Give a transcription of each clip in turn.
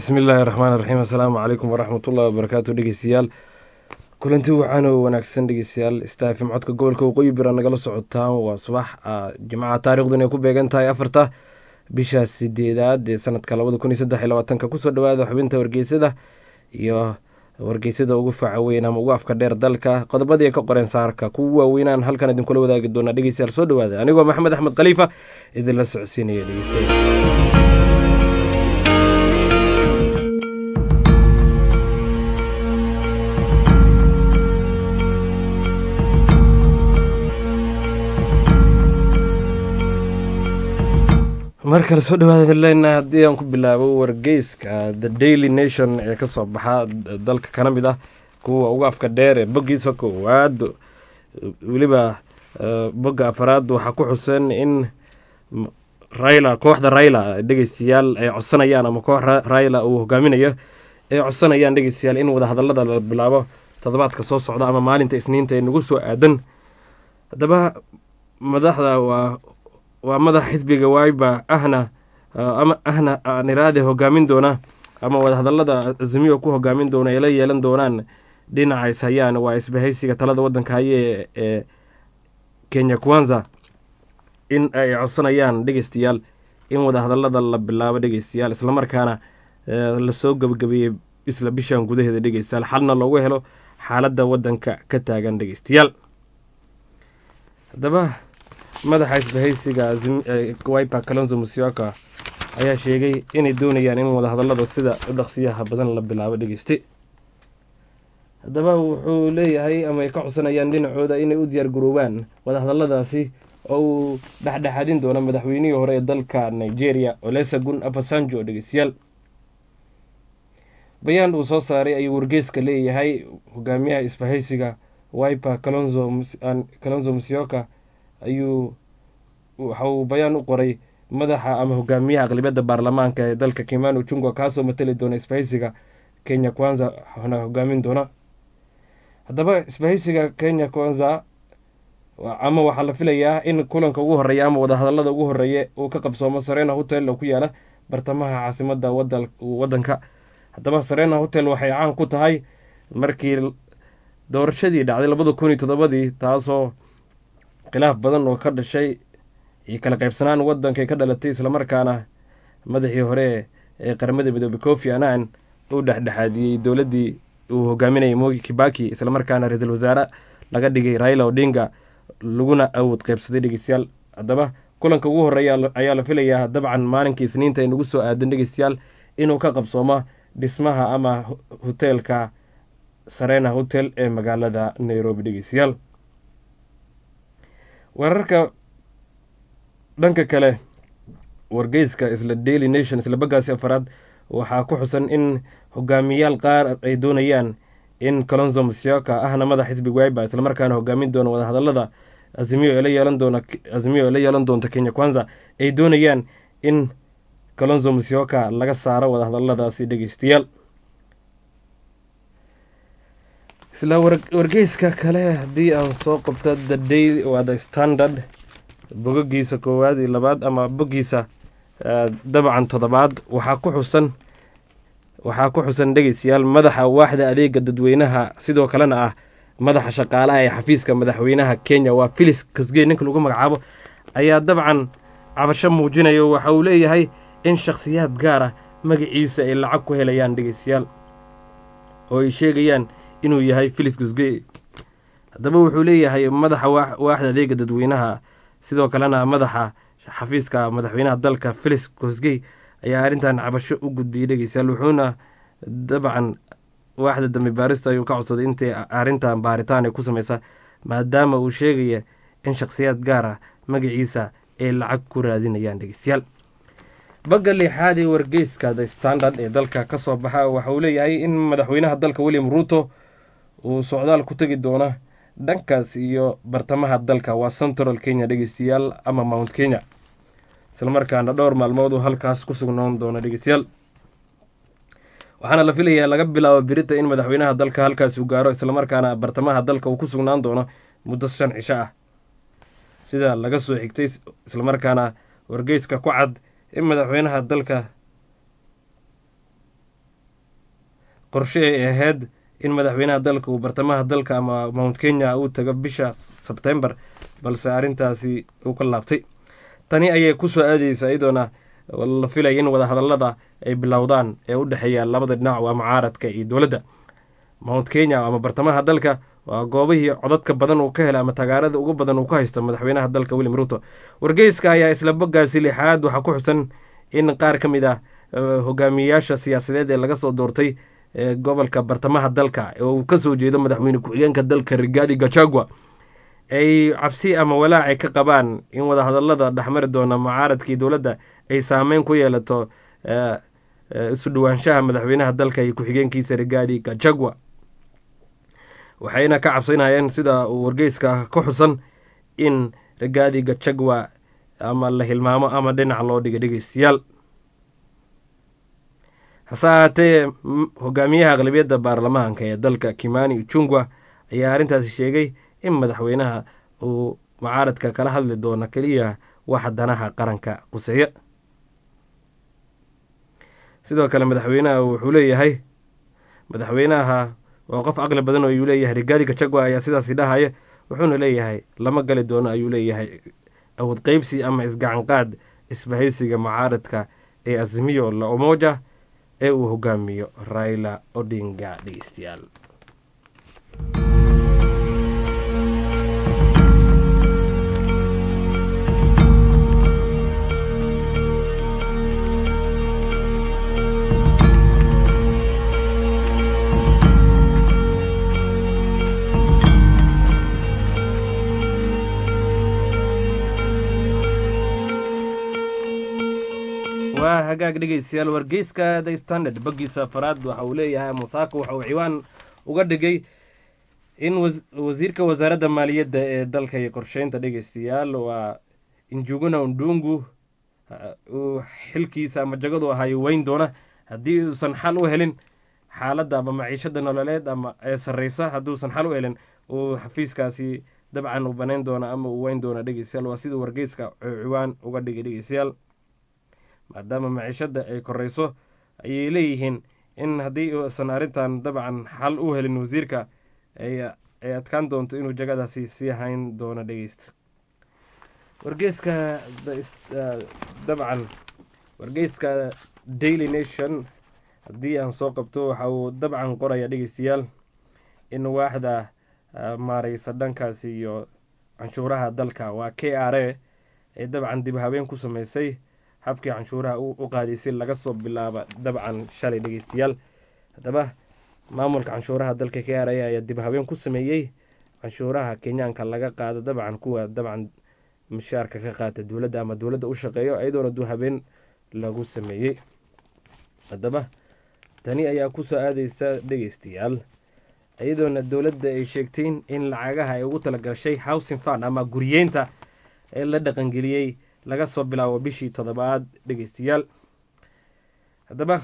bismillaahi raxmaani raxiim assalaamu calaykum waraxmatullahi wabarakaatu dhegeystayaal kulanti waxaana wanaagsan dhegeystayaal istaafim codka gobolka waqooyi bira nagala socotaan waa subax jimcaha taarikhdu inay ku beegan tahay 4 bisha 8 ee sanadka 2023 kusoo dhawaada xubinta wargeysada iyo wargeysada ugu faca weyn ama ugu afka dheer dalka qodobadii ka qoreen saarka kuwa waaweynaan halkan idinkula wadaagi doona dhegeystayaal soo dhawaada anigoo maxamed axmed khaliifa idin la socodsiinaya dhegeystayaal markale soo dhawaada midleyna haddii aan ku bilaabo wargeyska the daily nation ee kasoo baxa dalka kana mid ah kuwa uga afka dheer ee boggiisa koowaad weliba bogga afaraad waxaa ku xusan in kooxda Raila dhegeystayaal ay codsanayaan ama koox Raila uu hogaaminayo ay codsanayaan dhegeystayaal in wadahadalada la bilaabo toddobaadka soo socda ama maalinta isniinta ee nagu soo aadan haddaba madaxda waa madax xisbiga Wiper ahna niraade hogaamin doona ama wadahadalada Azimio ku hogaamin doona ay la yeelan doonaan dhinacays hayaan waa isbahaysiga talada wadanka haye ee Kenya Kwanza in ay codsanayaan dhegeystayaal in wadahadalada la bilaabo dhegeystayaal isla markaana la soo gabagabeeyay isla bishan gudaheeda dhegeystayaal xalna loogu helo xaaladda wadanka ka taagan dhegeystayaal haddaba madaxa isbahaysiga Wiper Kalonzo Musyoka ayaa sheegay inay doonayaan in wadahadalada sida u dhaqsiyaha badan la bilaabo dhegeyste haddaba wuxuu leeyahay ama ay ka codsanayaan dhinacooda inay u diyaar garoobaan wadahadaladaasi oo uu dhexdhexaadin doono madaxweynihii hore ee dalka Nigeria Olusegun Obasanjo dhegeystayaal bayaan uu soo saaray ayuu wargeyska leeyahay hogaamiyaha isbahaysiga Wiper Kalonzo Musyoka waxa uu bayaan u qoray madaxa ama hogaamiyaha aqlabiyadda baarlamaanka ee dalka Kimani Ichung'wah kaasoo matali doona isbahaysiga Kenya Kwanza waxaana hogaamin doona haddaba isbahaysiga Kenya Kwanza ama waxaa la filayaa in kulanka ugu horeeya ama wadahadalada ugu horeeya uu ka qabsoomo Serena Hotel oo ku yaala bartamaha caasimadda wadanka haddaba Serena Hotel waxay caan ku tahay markii doorashadii dhacday 2007 taasoo khilaaf badan oo ka dhashay iyo kala qaybsanaan wadanka ka dhalatay isla markaana madaxii hore ee qaramada midoobay Kofi Annan uu dhexdhexaadiyay dowladii uu hogaaminayay Mwai Kibaki isla markaana ra'iisul wasaare laga dhigay Raila Odinga laguna awood qaybsaday dhegeystayaal haddaba kulanka ugu horeeya ayaa la filayaa dabcan maalinka isniinta ee nagu soo aadan dhegeystayaal inuu ka qabsoomo dhismaha ama hotelka Serena Hotel ee magaalada Nairobi dhegeystayaal wararka dhanka kale wargeyska isla Daily Nation isla bagaasi afaraad waxaa ku xusan in hogaamiyaal qaar ay doonayaan in Kalonzo Musyoka ahna madax xisbiga Wiper isla markaana hogaamin doona wadahadalada Azimio ee la yeelan doonta Kenya Kwanza ay doonayaan in Kalonzo Musyoka laga saaro wadahadaladaasi dhegeystayaal isla wargeyska kale haddii aan soo qabto the daily waa the standard bogogiisa koowaad iyo labaad ama bogiisa dabcan toddobaad waxaa ku xusan dhegeystayaal madaxa waaxda adeega dadweynaha sidoo kalena ah madaxa shaqaalaha ee xafiiska madaxweynaha Kenya waa Felix Kosgei ninka lagu magacaabo ayaa dabcan cabasho muujinayo waxa uu leeyahay in shakhsiyaad gaar ah magaciisa ay lacag ku helayaan dhegeystayaal oo ay sheegayaan inuu yahay Felix Kosgei haddaba wuxuu leeyahay madaxa waaxda adeega dadweynaha sidoo kalena madaxa xafiiska madaxweynaha dalka Felix Kosgei ayaa arrintan cabasho u gudbiyay dhegeystayaal wuxuuna dabcan waaxda dambi baarista ayuu ka codsaday intay arrintan baaritaan ay ku samaysa maadaama uu sheegaya in shakhsiyaad gaar ah magaciisa ay lacag ku raadinayaan dhegeystayaal bagga lixaad ee wargeyska the standard ee dalka ka soo baxa waxa uu leeyahay in madaxweynaha dalka William Ruto uu socdaal ku tagi doona dhankaas iyo bartamaha dalka waa Central Kenya dhegeystayaal ama Mount Kenya isla markaana dhowr maalmood uu halkaas ku sugnaan doona dhegeystayaal waxaana la filayaa laga bilaabo birita in madaxweynaha dalka halkaas uu gaaro isla markaana bartamaha dalka uu ku sugnaan doono muddo 5 cisho ah sida laga soo xigtay isla markaana wargeyska ku cad in madaxweynaha dalka qorshe ay ahayd in madaxweynaha dalka uu bartamaha dalka ama Mount Kenya uu tago bisha September, balse arrintaasi uu ka laabtay. Tani ayay ku soo aadaysa iyadoona la filaya in wadahadallada ay bilowdaan ee u dhexeeya labada dhinac waa mucaaradka iyo dowladda. Mount Kenya ama bartamaha dalka waa goobihii codadka badan uu ka helay ama taageerada ugu badan uu ka haysto madaxweynaha dalka William Ruto. Wargeyska ayaa isla boggaasi 6 waxaa ku xusan in qaar ka mid ah hogaamiyayaasha siyaasadeed ee laga soo doortay gobolka bartamaha dalka oo uu ka soo jeedo madaxweyne ku-xigeenka dalka Rigathi Gachagua ay cabsi ama walaac ay ka qabaan in wadahadallada dhexmari doona mucaaradkii dowladda ay saameyn ku yeelato isu dhawaanshaha madaxweynaha dalka iyo ku-xigeenkiisa Rigathi Gachagua. Waxayna ka cabsanayeen sida uu wargeyska ku xusan in Rigathi Gachagua ama la hilmaamo ama dhinac loo dhiga dhegeystayaal. hase ahaatee hogaamiyaha aqlabiyadda baarlamaanka ee dalka Kimani Ichung'wah ayaa arrintaasi sheegay in madaxweynaha uu mucaaradka kala hadli doono keliya waxa danaha qaranka quseeya. sidoo kale madaxweynaha wuxuu leeyahay waa qof aqli badan oo ayuu leeyahay Rigathi Gachagua ayaa sidaasi dhahaya, wuxuuna leeyahay lama gali doono ayuu leeyahay awood qaybsi ama isgacan qaad isbahaysiga mucaaradka ee Azimio la Umoja ee uu hogaamiyo Raila Odinga dhegeystayaal. hagaag dhegeystayaal wargeyska The Standard boggiisa afraad waxa uu leeyahay Musaako waxa uu ciwaan uga dhigay in wasiirka wasaaradda maaliyadda ee dalka iyo qorsheynta dhegeystayaal waa Njuguna Ndungu uu xilkiisa ama jagadu ahayo weyn doona haddii uusan xal u helin xaaladda ama maciishada nololeed ama ee sarreysa. hadduusan xal u helin uu xafiiskaasi dabcan u banayn doona ama uu weyn doona dhegeystayaal. waa siduu wargeyska ciwaan uga dhigay dhegeystayaal. maadaama maciishada ay koreyso ayay leeyihiin in haddii uusan arrintan dabcan xal u helin wasiirka ay adkaan doonto inuu jagadaasi sii hayn doono dhegeysta. wargeyska dabcan wargeyska Daily Nation haddii aan soo qabto waxa uu dabcan qoraya dhegeystayaal in waaxda maareysa dhankaasi iyo canshuuraha dalka waa KRA ay dabcan dib habeen ku sameysay habkii canshuuraha u qaadaysay laga soo bilaaba dabcan shalay dhegeystayaal. haddaba maamulka canshuuraha dalka KRA ayaa dib habeen ku sameeyey canshuuraha Kenyaanka laga qaado dabcan kuwa dabcan mushaarka ka qaata dowladda ama dowladda u shaqeeyo iyadoona dib habeen lagu sameeyey. haddaba tani ayaa ku soo aadaysa dhegeystayaal iyadoona dowladda ay sheegtay in lacagaha ay ugu talagashay housing fund ama guriyeynta ee la dhaqangeliyey laga soo bilaabo bishii 7aad dhegeystayaal. haddaba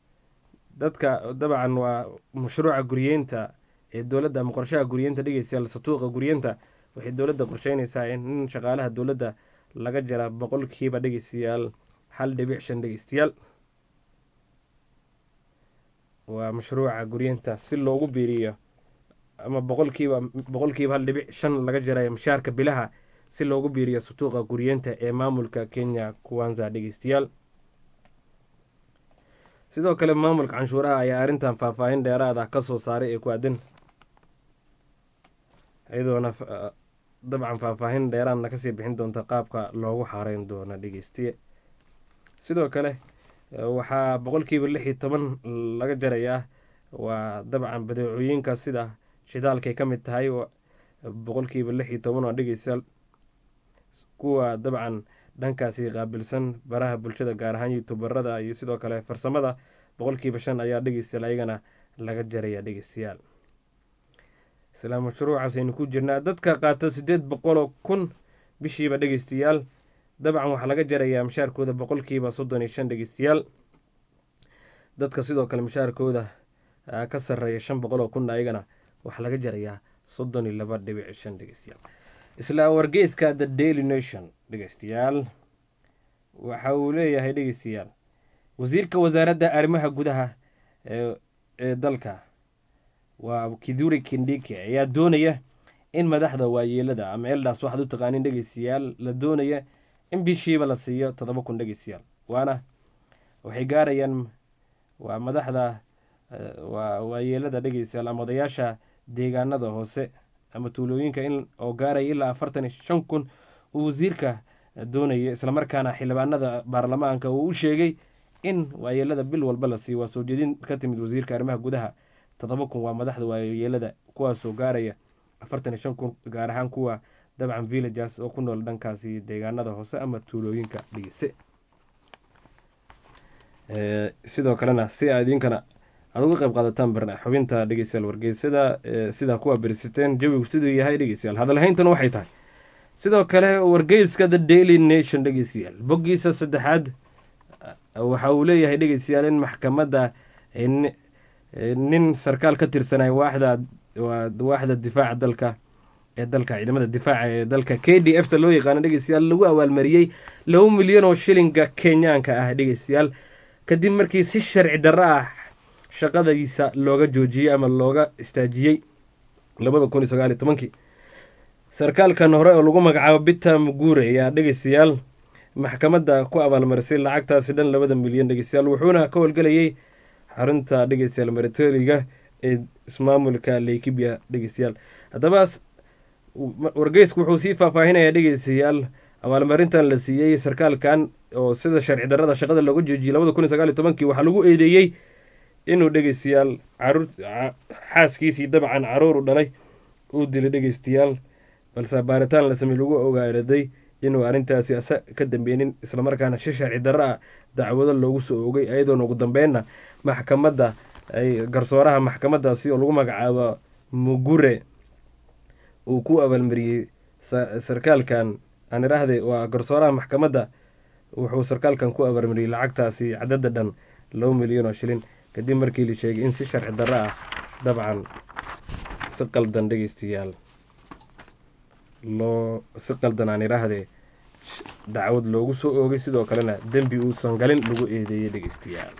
dadka dabcan waa mashruuca guriyeynta ee dowladda ama qorshaha guriyeynta dhegeystayaal. satuuqa guriyeynta waxay dowladda qorsheynaysaa in shaqaalaha dowladda laga jara boqolkiiba dhegeystayaal 1.5 dhegeystayaal. waa mashruuca guriyeynta si loogu biiriyo ama boqolkiiba 1.5 laga jarayo mushaarka bilaha si loogu biiriyo satuuqa guriyeynta ee maamulka Kenya Kwanza dhegeystayaal. sidoo kale maamulka canshuuraha ayaa arrintan faahfaahin dheeraad ah ka soo saaray ee ku aadan iyadoona dabcan faahfaahin dheeraadna kasii bixin doonta qaabka loogu xaareyn doono dhegeystiye. sidoo kale waxaa boqolkiiba 16 laga jarayaa waa dabcan badeecooyinka sida shidaalkay ka mid tahay boqolkiiba 16 oo dhegeystayaal. kuwa dabcan dhankaasi qaabilsan baraha bulshada gaar ahaan youtuberada iyo sidoo kale farsamada boqolkiiba 5 ayaa dhegeystayaal ayagana laga jaraya dhegeystayaal. isla mashruucaas aynu ku jirnaa dadka qaata 800,000 bishiiba dhegeystayaal dabcan waxaa laga jarayaa mushaarkooda boqolkiiba 35 dhegeystayaal. dadka sidoo kale mushaarkooda ka sarreeya 500,000 ayagana waxaa laga jarayaa 32.5 dhegeystayaal. isla wargeyska The Daily Nation dhegeystayaal waxa uu leeyahay dhegeystayaal wasiirka wasaaradda arrimaha gudaha ee dalka waa Kithure Kindiki ayaa doonaya in madaxda waayeelada ama elders waxaad u taqaanin dhegeystayaal la doonaya in bishiiba la siiyo 7,000 dhegeystayaal waana waxay gaarayaan waa madaxda waayeelada dhegeystayaal ama odayaasha deegaanada hoose ama tuulooyinka in oo gaaraya ilaa 45,000 uu wasiirka doonaya isla markaana xildhibaanada baarlamaanka uu u sheegay in waayeelada bil walba la siiyo waa soo jeedin ka timid wasiirka arrimaha gudaha 7,000 waa madaxda waayeelada kuwaasoo gaaraya 45,000 gaar ahaan kuwa dabcan villages oo ku nool dhankaasi deegaanada hoose ama tuulooyinka dhigise sidoo kalena si aad idinkana aad uga qayb qaadataan xubinta dhegeystayaal wargeysada sida kuwa berisateen jawigu siduu yahay dhegeystayaal hadalhayntana waxay tahay sidoo kale wargeyska The Daily Nation dhegeystayaal boggiisa 3 waxa uu leeyahay dhegeystayaal in maxkamadda nin sarkaal ka tirsanay waaxda difaaca dalka ciidamada difaaca ee dalka KDF ta loo yaqaan dhegeystayaal lagu abaalmariyay 2 milyan oo shilinka Kenyaanka ah dhegeystayaal kadib markii si sharci darro ah shaqadiisa looga joojiyay ama looga istaajiyay 2019 sarkaalkan hore oo lagu magacaabo Peter Mugure ayaa dhegeystayaal maxkamadda ku abaalmarisay lacagtaasi dhan 2 milyan dhegeystayaal wuxuuna ka howlgalayay xarunta dhegeystayaal militariga ee ismaamulka Laikipia dhegeystayaal haddaba wargeysku wuxuu sii faahfaahinayaa dhegeystayaal abaalmarintan la siiyey sarkaalkan oo sida sharci darrada shaqada looga joojiyay 2019 waxaa lagu eedeeyey inuu dhegeystayaal xaaskiisii dabcan caruur u dhalay uu dilay dhegeystayaal balse baaritaan la sameeyay lagu ogaaday inuu arrintaasi ka dambeeynin isla markaana si sharci darro ah dacwado loogu soo oogay ayadoona ugu dambeynna maxkamadda ay garsooraha maxkamaddaasi oo lagu magacaabo Mugure uu ku abaalmariyey sarkaalkan aan iraahday waa garsooraha maxkamadda wuxuu sarkaalkan ku abaalmariyey lacagtaasi cadada dhan 2 milyan oo shilin kadib markii la sheegay in si sharci darro ah dabcan si qaldan dhegeystayaal si qaldan aan iraahday dacwad loogu soo oogay sidoo kalena dembi uusan galin lagu eedeeyay dhegeystayaal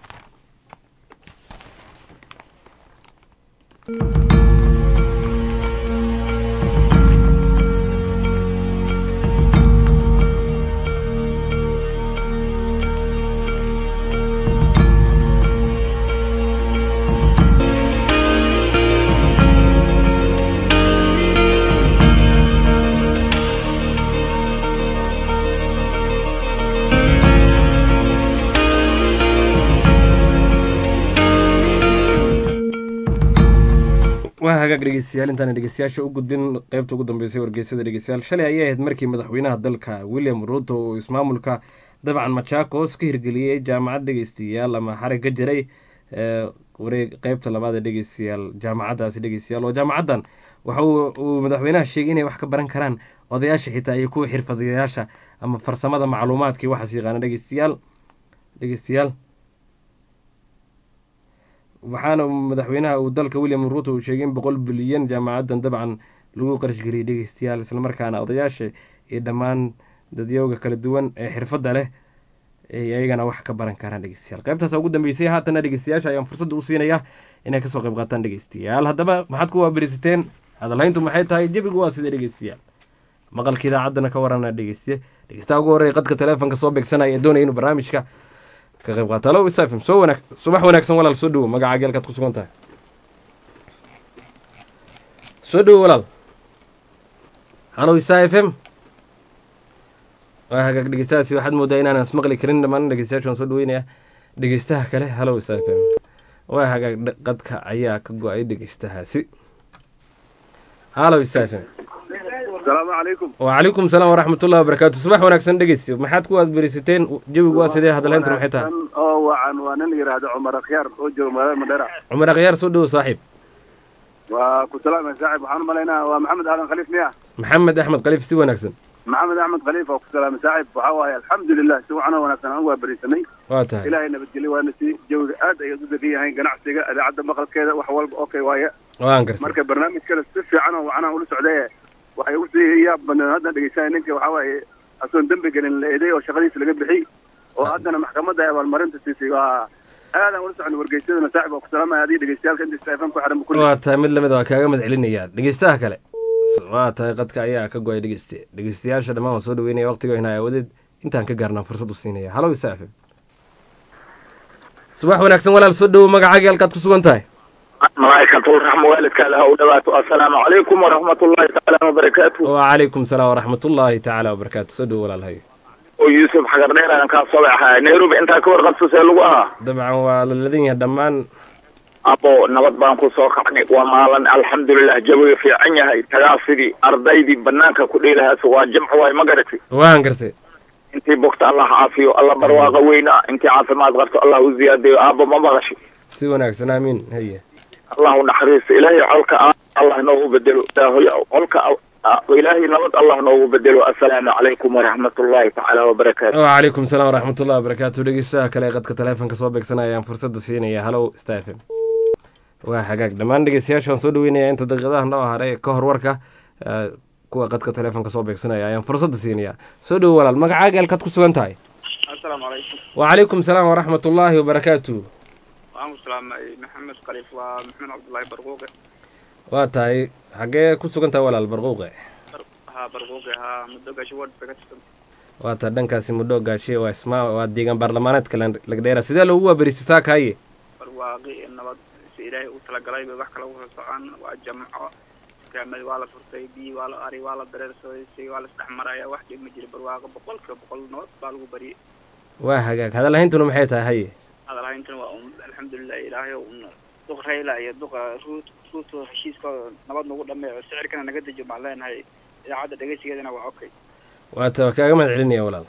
hagaag dhegeystayaal intaan dhegeystayaasha u gudbin qaybta ugu dambeysay wargeysada dhegeystayaal shalay ayay ahayd markii madaxweynaha dalka William Ruto uu ismaamulka dabcan Machakos ka hirgeliyay jaamacad dhegeystayaal ama xarig ka jiray wareeg qaybta labaad ee dhegeystayaal jaamacadaasi dhegeystayaal oo jaamacadan waxa uu madaxweynaha sheegay inay wax ka baran karaan odayaasha xitaa iyo kuwa xirfadlayaasha ama farsamada macluumaadka waxaas yaqaan dhegeystayaal waxaana madaxweynaha uu dalka William Ruto uu sheegay in 100 bilyan jaamacadan dabcan lagu qarash galiyay dhegeystayaal isla markaana odayaasha iyo dhammaan dadyooga kala duwan ee xirfadda leh ayagana wax ka baran karaan dhegeystayaal qaybtaas ugu dambeysay haatana dhegeystayaasha ayaan fursad u siinayaa inay ka soo qayb qaataan dhegeystayaal haddaba maxaad ku waabarisateen hadalhayntu maxay tahay jabigu waa sida dhegeystayaal maqalka idaacadana ka warana dhegeystaha ugu horreeya qadka taleefanka soo beegsanaya ee doonaya inuu barnaamijka ka qayb qaato halo isaafim subax wanaagsan walaal soo dhowo magacaaga halkaad ku sugan tahay soo dhowo walaal halo isaafim waa hagaag dhegeystahaasi waxaad moodaa inaan ismaqli karin dhammaan dhegeystayaasha waan soo dhaweynaya dhegeystaha kale halo isaafim waa hagaag qadka ayaa ka go-ay dhegeystahaasi halo isaafim السلام عليكم وعليكم السلام ورحمة الله وبركاته صباح وناكسن دقيستي محاد كواد بريستين جوي واسدي هذا لانتر محيتها وعن وننقر هذا عمر خيار أجر مدرع عمر خيار سودو صاحب وكسلام صاحب وحنا ملينا ومحمد أحمد خليف مياه محمد أحمد خليف سوى ناكسن محمد أحمد خليفة وكسلام صاحب وحواي الحمد لله سوى أنا وناكسن هو بريستني واتها إلهي نبتجلي ونسي جوي آد يزود فيها هين قناع سيجا إذا عدى مقل كذا وحول أوكي ويا وانكرس مركب برنامج كذا استفي عنه وأنا أقول سعودية waxay u siiyay bana hadda dhageysan ninka waxa waaye asoon dambi galin leeday oo shaqadiisa laga bixi oo haddana maxkamadda ay abaalmarinta siisay waa aadan ula socon wargeysadana saaxiib oo ku salaamaya adii dhegeystayaalka inta istaafan ku xiran kulli waa tahay mid lamid waa kaaga madcelinaya dhegeystaha kale waa tahay qadka ayaa ka go-ay dhegeystayaasha dhammaan waan soo dhaweynaya waqtigoyna awadeed intaan ka gaarnaan fursad u siinaya halow isaafim subax wanaagsan walaal soo dhowow magacaaga halkaad ku sugan tahay malaa'ikatul raxma waalidkaada ha u dhawaato assalaamu calaykum waraxmatullaahi tacaala wabarakaatu wacalaykum salaam waraxmatullaahi tacaala wabarakaatu soo dhowow walaal hayo oo yuusuf xagar dheer aan kaa soo baxay nairobi intaa ka warqabto see lagu ahaa dabcan waa la ladan yahay dhammaan abo nabad baan ku soo kacnay waa maalin alxamdulilah jawiga fiican yahay tagaasidii ardaydii banaanka ku dheelahaas waa jamc waay ma garatay waan gartay intii bogta allah caafiyo alla barwaaqa weyna intii caafimaad qabto allah u ziyaadayo aabo ma maqashay si wanaagsan aamiin haye allah u naxariisto ilaahay colka allah noogu bedelo colka ilaahay nabad allah noogu bedelo assalaamu calaykum waraxmatullaahi tacaala wabarakaatu wacalaykum salaam waraxmatullahi wabarakaatu dhegeystaha kale ee qadka taleefonka soo beegsanaya ayaan fursadda siinaya halow stafm waa hagaag dhammaan dhegeystayaasha waan soo dhaweynaya inta daqiiqadaha noo haray ka hor warka kuwa qadka taleefonka soo beegsanaya ayaan fursadda siinaya soo dhowo walaal magacaaga halkaad ku sugan tahay assalaamu calaykum wacalaykum salaam waraxmatullaahi wabarakaatu waxaan ku salaamay maxamed khaliif waa maxamed cabdullaahi barquuqe waa tahay xaggee ku sugan tahay walaal barquuqe barquuqe muddo gaasho wardka ka tirsan waa tahay dhankaasi muddo gaashe waa deegaan baarlamaaneedka lagdheera sidee loogu waaberisay saakahaye barwaaqi nabad si ilaahay u talagalay bay wax kala u socon waa jamco kaamad waa la furtay biyi waa la ari waa la dareersaday si waa la isdhex maraya wax dhib ma jiro barwaaqo 100% nabad baa lagu bariyay waa hagaag hadalahayntuna maxay tahay haye hadalahayntuna waa alxamdulilah ilaahay duq rayla iyo duqa ruuto heshiiska nabad nagu dhameeyo sicirkana naga dejiyo baan leenahay idaacadda dhegeysigeedana waa okay waa taa kaaga mahad celinaya walaal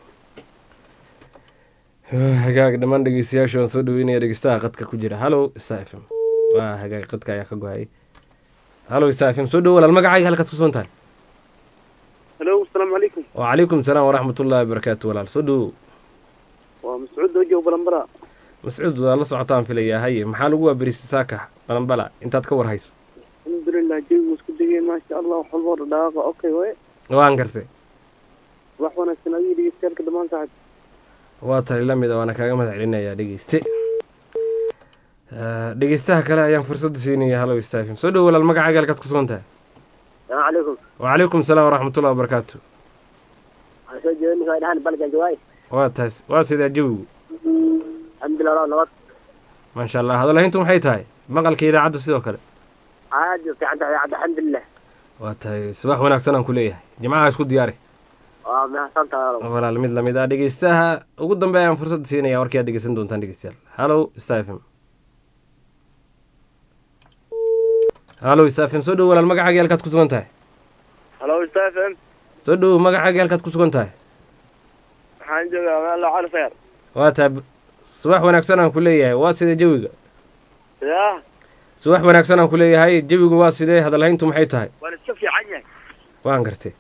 hagaag dhammaan dhegeystayaasha waan soo dhaweynaya dhegeystaha qadka ku jira halow stafm waa hagaag qadka ayaa ka go-ay halow stafm soo dhowo walaal magacaaga halkaad ku sugan tahay halo assalaamu calaykum wacalaykum salaam waraxmatullaahi wabarakaatu walaal soo dhowo waa mascuud dojo balambara mascuud waa la socotaan filayaa haye maxaa lagu waaberisay saaka balambala intaad ka war hayso alxamdulilah jawigu isku degay maasha allah wax walboo dhadhaaqa okay waye waan gartay wax wanaagsan adiga dhegeystayaalka dhammaan saaxib waa tahay la mid a waana kaaga mahad celinayaa dhegeyste dhegeystaha kale ayaan fursadda siinaya halow stafim soo dhowo walaal magacaaga halkaad ku sugan tahay السلام عليكم. wacalaykum salaam waraxmatullahi wabarakaatu أنا سو جوني كاي دحان بلجا جواي. waa tahay waa sidaa jawigu الحمد لله نبض. maasha allah hadalhayntu maxay tahay maqalka idaacadda sidoo kale عادي في عند الحمد لله. waa tahay subax wanaagsan aan ku leeyahay jimcaha isku diyaari ما حصلت walaal mid lamid ah dhegeystaha ugu dambeeya aan fursadda siinaya warkii aad dhegeysan doontaan dhegeystayaal halow stafim halow stafim soo dhowo walaal magacaaga halkaad ku sugan tahay halo stafm soo dhowo magacaaga halkaad ku sugan tahay waxaan joogaa meel loo calfeer waa tahay subax wanaagsan aan ku leeyahay waa sidee jawiga yaa subax wanaagsan aan ku leeyahay jawigu waa sidee hadalhayntu maxay tahay waan iska fiican yahay waan gartay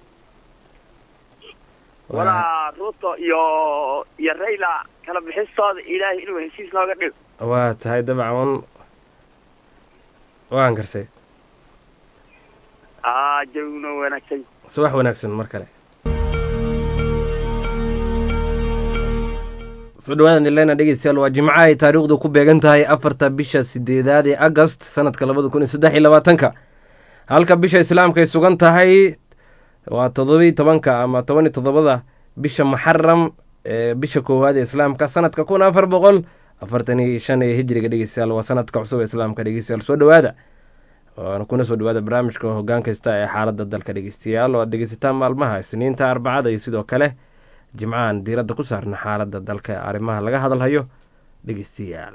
walaa ruto iyo rayla kala bixistooda ilaahay inuu heshiis nooga dhigo waa tahay dabcan waan gartay jawiguna wanaagsan subax wanaagsan mar kale soo dhawaada nilena dhegeystayaal waa jimco ay taariikhdu ku beegan tahay 4 bisha 8 ee agast sanadka 2023 halka bisha islaamka ay sugan tahay waa 17 ama 17 bisha muxaram bisha koowaad ee islaamka sanadka 1445 ee hijriga dhegeystayaal waa sanadka cusub ee islaamka dhegeystayaal soo dhawaada waana kuna soo dhawaada barnaamijka hoggaan kasta ee xaaladda dalka dhegeystayaal oo aad dhegeysataan maalmaha isniinta arbacada iyo sidoo kale jimcahan diiradda ku saarna xaaladda dalka ee arrimaha laga hadalhayo dhegeystayaal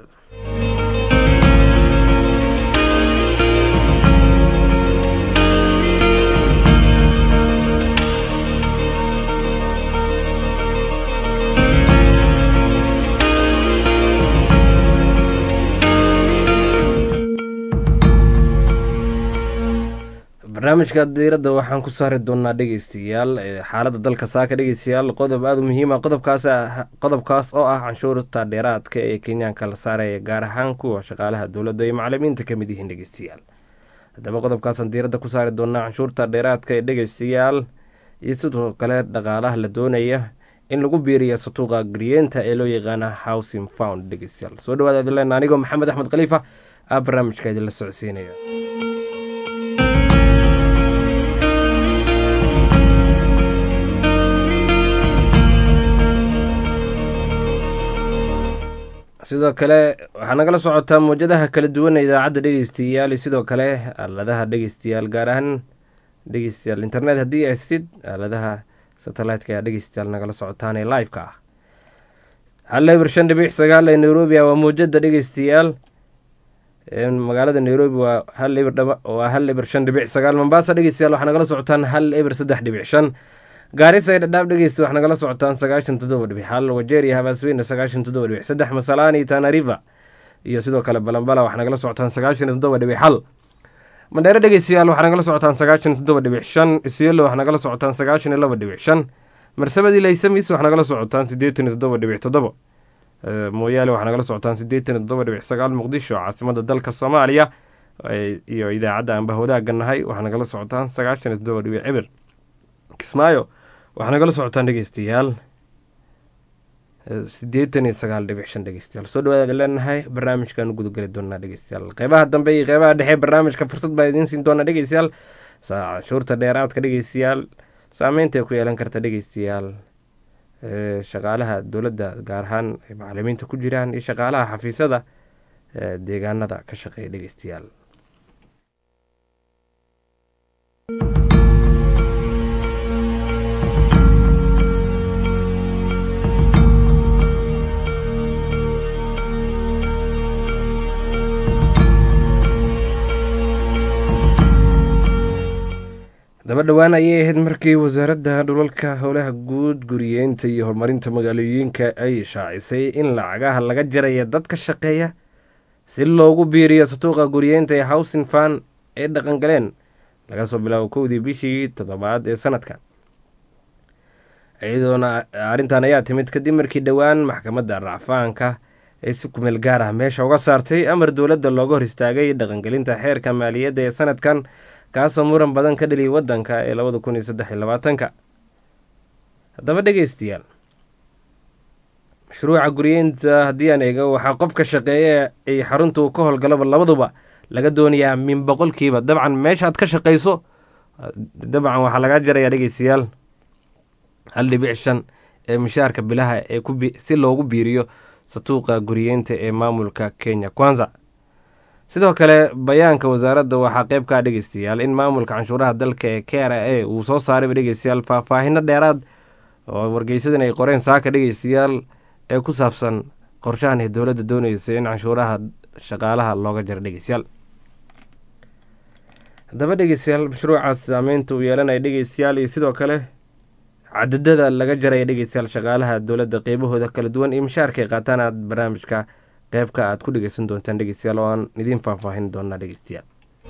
barnaamijka diiradda waxaan ku saari doonaa dhegeystayaal xaaladda dalka saaka dhegeystayaal qodob aada u muhiima qodobkaas oo ah canshuurta dheeraadka ee kenyaanka la saaraya gaar ahaan kuwa shaqaalaha dowladda ay macalimiinta ka mid yihiin dhegeystayaal haddaba qodobkaasaan diiradda ku saari doonaa canshuurta dheeraadka ee dhegeystayaal iyo sidoo kale dhaqaalaha la doonaya in lagu biiriyo satuuqa guryeenta ee loo yaqaana housing found dhegeystayaal soo dhawaada idin leenahay anigoo maxamed axmed khaliifa aa barnaamijka idinla socodsiinaya. sidoo kale waxaa nagala socotaa mawjadaha kala duwan idaacadda dhegeystayaal iyo sidoo kale aaladaha dhegeystayaal gaar ahaan dhegeystayaal internet haddii aysid aaladaha satellite-ka ayaa dhegeystayaal nagala socotaan ee live-ka ah. 1.9 ee Nairobi waa mawjada dhegeystayaal magaalada Nairobi waa 1.5 Mombasa dhegeystayaal waxaa nagala socotaan 1.3.5 Gaarisa ay dhadhaab dhegeysta waxaa nagala socotaan 97.1 Wajeer iyo Habasweyne 97.3 Masalani Tana River iyo sidoo kale Balambala waxaa nagala socotaan 97.1 Mandheera dhegeystayaal waxaa nagala socotaan 97.5 Isiolo waxaa nagala socotaan 92.5 Marsabadi Laysamis waxaa nagala socotaan 87.7 Mooyaale waxaa nagala socotaan 87.9 Muqdisho caasimada dalka Soomaaliya iyo idaacadda aan bahwadaaganahay waxaa nagala socotaan 97.0 Kismaayo waxaa nagala socotaan dhegeystayaal 89.5 dhegeystayaal soo dhawaada leenahay barnaamijkan gudageli doonaa dhegeystayaal qeybaha dambe iyo qeybaha dhexe barnaamijka fursad baa idiin siin doona dhegeystayaal canshuurta dheeraadka dhegeystayaal saameynta ku yeelan karta dhegeystayaal shaqaalaha dowladda gaar ahaan macallimiinta ku jiraan iyo shaqaalaha xafiisyada deegaanada ka shaqeeya dhegeystayaal. daba dhowaan ayay ahayd markii wasaaradda dhulalka howlaha guud guriyeenta iyo horumarinta magaalooyinka ay shaacisay in lacagaha laga jaraya dadka shaqeeya si loogu biiriyo satuuqa guriyeenta ee housing fund ee dhaqangaleen laga soo bilaabo 1 bishii 7 ee sanadkan. iyadoona arrintan ayaa timid kadib markii dhowaan maxkamadda racfaanka ay si kumeel gaar ah meesha uga saartay amar dowladda looga hor istaagay dhaqangelinta xeerka maaliyadda ee sanadkan kaasoo muran badan ka dhaliyay waddanka ee 2023. haddaba dhegeystayaal mashruuca guriyeenta haddii aan eego waxaa qofka shaqeeya ay xaruntu ka howlgalaba labaduba laga doonayaa min 100%. dabcan meeshaad ka shaqeyso dabcan waxaa laga jarayaa dhegeystayaal 1.5 ee mishaarka bilaha ee si loogu biiriyo satuuqa guriyeenta ee maamulka Kenya Kwanza. sidoo kale bayaanka wasaaradda waxaa qayb ka dhegeystayaal in maamulka canshuuraha dalka ee KRA uu soo saaray dhegeystayaal faahfaahin dheeraad oo wargeysadan ay qoreen saaka dhegeystayaal ee ku saabsan qorshahan ay dowladda doonayso in canshuuraha shaqaalaha looga jaro dhegeystayaal. haddaba dhegeystayaal mashruucaas saameynta uu yeelanaya dhegeystayaal iyo sidoo kale cadadada laga jaraya dhegeystayaal shaqaalaha dowladda qeybahooda kala duwan iyo mishaarka ay qaataan aad barnaamijka qaybka aad ku dhegeysan doontaan dhegeystayaal oo aan idiin faahfaahin doonaa dhegeystayaal.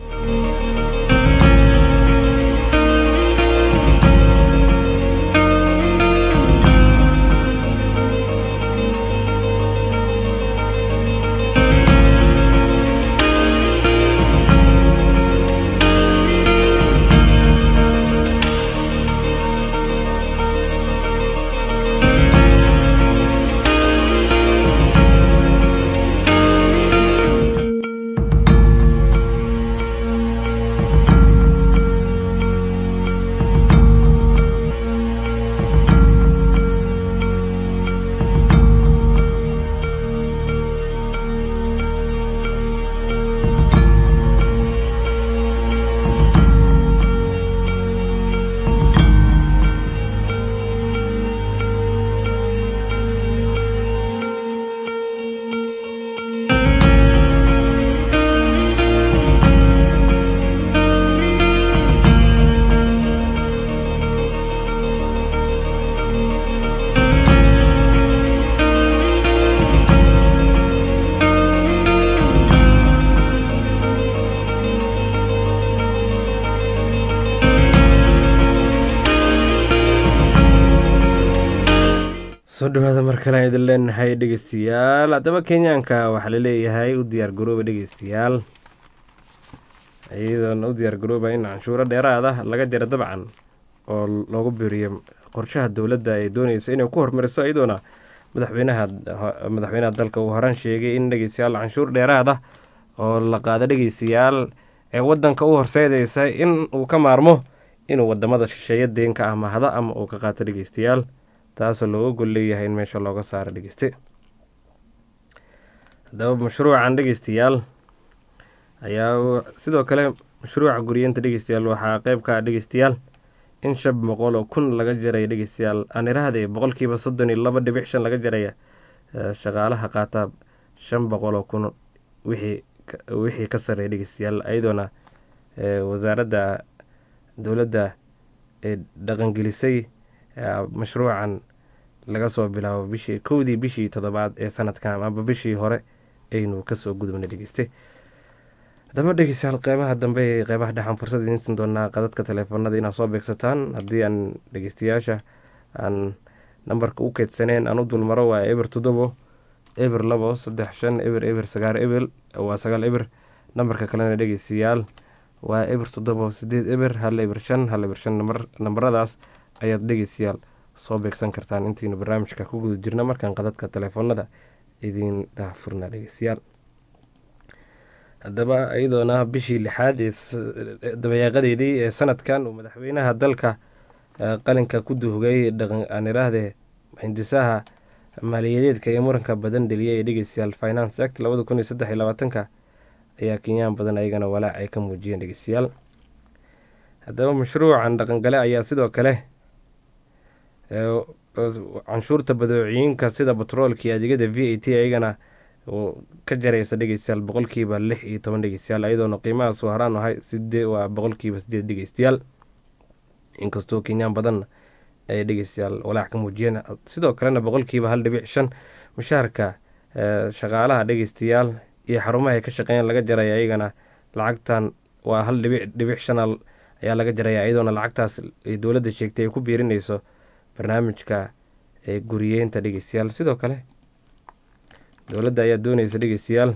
soo dhawaada mar kale idin leenahay dhegeystayaal. haddaba kenyaanka waxaa laleeyahay u diyaar garooba dhegeystayaal iyadoona u diyaar garooba in canshuuro dheeraada laga jaro dabcan oo loogu biiriyo qorshaha dowladda ay dooneysa inay ku hormariso iyadoona madaxweynaha dalka uu horaan sheegay in dhegeystayaal canshuur dheeraad ah oo la qaado dhegeystayaal ee wadanka u horseedeysa in uu ka maarmo inuu wadamada shisheeye deenka amahda ama uu ka qaato dhegeystayaal taasoo looga gol leeyahay in meesha looga saaro dhegeyste. haddaba mashruucan dhegeystayaal ayaa sidoo kale mashruuca guriyeenta dhegeystayaal waxaa qeyb ka ah dhegeystayaal in 500,000 laga jaray dhegeystayaal aan iraahday 32.5% laga jaraya shaqaalaha qaata 500,000 wixii ka sareeya dhegeystayaal iyadoona wasaaradda dowladda ee dhaqangelisay mashruucan laga soo bilaabo bishii 7 ee sanadkan ama bishii hore aynu kasoo gudubnay dhegeystay. haddaba dhegeystayaal qeybaha dambe ee qeybaha dhexan fursad idiin siin doonaa qadadka taleefanada inaad soo beegsataan haddii aan dhegeystayaasha aan nambarka u keydsaneen aan u dulmaro waa eber 7 eber 2 3 5 eber eber 9 eber waa 9 eber. nambarka kalena dhegeystayaal waa eber 7 8 eber 1 eber 5 1 eber 5 nambaradaas ayaad dhegeystayaal soo beegsan kartaan intiinu barnaamijka ku guda jirna markaan qadadka taleefanada idiin daafurna dhegeystayaal. haddaba iyadoona bishii 6 ee dabayaaqadeedii ee sanadkan uu madaxweynaha dalka qalinka ku duhugay aan iraahde hindisaha maaliyadeedka ee muranka badan dheliyay ee dhegeystayaal Finance Act 2023 ayaa kenyaan badan ayagana walaac ay ka muujiyeen dhegeystayaal. haddaba mashruucan dhaqangale ayaa sidoo kale canshuurta badeecooyinka sida batroolka iyo adeegyada VAT ayagana ka jaraysa dhegeystayaal 6% dhegeystayaal iyadoona qiimaha soo haraan ahay 8% dhegeystayaal. inkastoo kenyaan badan ay dhegeystayaal walaac ka muujiyeen sidoo kalena 1.5% mushaharka shaqaalaha dhegeystayaal iyo xarumaha ay ka shaqeeyaan laga jaraya ayagana lacagtan waa 1.5 ayaa laga jaraya iyadoona lacagtaas ay dowladda sheegtay ay ku biirinayso barnaamijka ee guriyeenta dhegeystayaal. sidoo kale dowladda ayaa dooneysa dhegeystayaal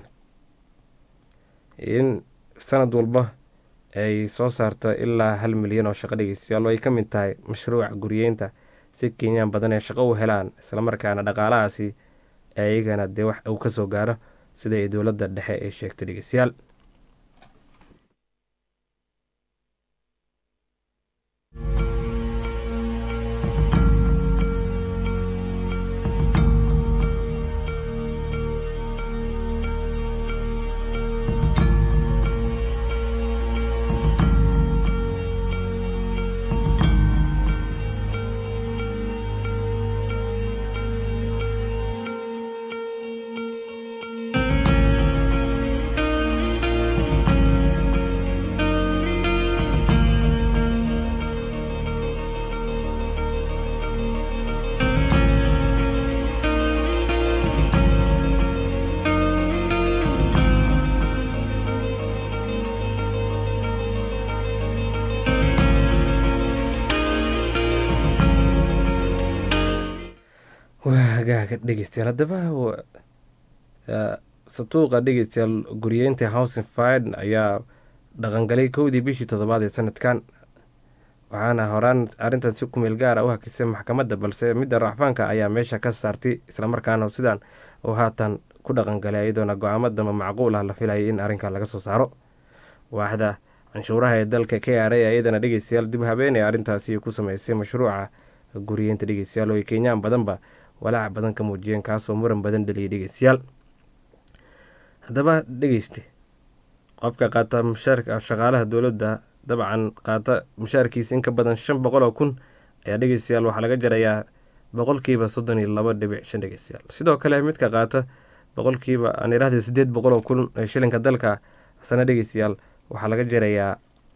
in sanad walba ay soo saarto ilaa 1 milyan oo shaqo dhegeystayaal oo ay ka mid tahay mashruuca guriyeenta si kenyaan badan ay shaqo u helaan islamarkaana dhaqaalahaasi ayagana dee wax uu kasoo gaaro sida ay dowladda dhexe ay sheegtay dhegeystayaal. hagaaga dhegeystayaal haddaba satuuqa dhegeystayaal guriyeenta housing fide ayaa dhaqangalay 1 bishii 7 ee sanadkan waxaana horaan arrintan si kumeel gaara u hakisay maxkamadda balse midda racfaanka ayaa meesha ka saartay islamarkaana sidaan uu haatan ku dhaqangalay iyadoona go-aamadama macquul ah la filayay in arrinkan laga soo saaro. waaxda canshuuraha ee dalka KRA iyadana dhegeystayaal dib habeenay arrintaasi ku sameysay mashruuca guriyeenta dhegeystayaal oo ay kenyaan badanba walaac badan ka muujiyeen kaasoo muran badan dhaliyay dhegeystayaal. haddaba dhegeyste qofka qaata mushaarka shaqaalaha dowladda dabcan qaata mushaarkiisa in ka badan 500,000 ayaa dhegeystayaal waxaa laga jarayaa 32.5% dhegeystayaal. sidoo kale midka qaata aan iraahday 800,000 ee shilinka dalka sana dhegeystayaal waxaa laga jarayaa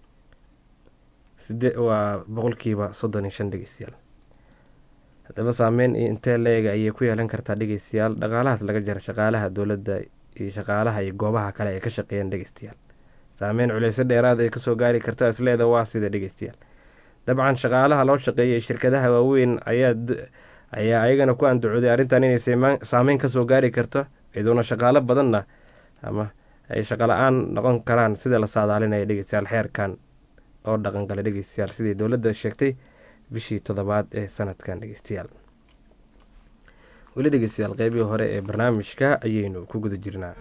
35% dhegeystayaal. haddaba saameyn intee leeg ayay ku yeelan kartaa dhegeystayaal dhaqaalahaas laga jara shaqaalaha dowladda iyo shaqaalaha iyo goobaha kale ay ka shaqeeyaan dhegeystayaal. saameyn culeysyo dheeraad ay kasoo gaari karta isleeda waa sida dhegeystayaal. dabcan shaqaalaha loo shaqeeyay shirkadaha waaweyn ayaa ayagana ku andacooday arrintan inay saameyn kasoo gaari karto iyadoona shaqaalo badanna ama ay shaqo la-aan noqon karaan sida la saadaalinaya dhegeystayaal xeerkan oo dhaqangala dhegeystayaal sidii dowladda sheegtay bishii toddobaad ee sanadkan dhegeystayaal. weli dhegeystayaal qeybihii hore ee barnaamijka ayaynu ku guda jirnaa.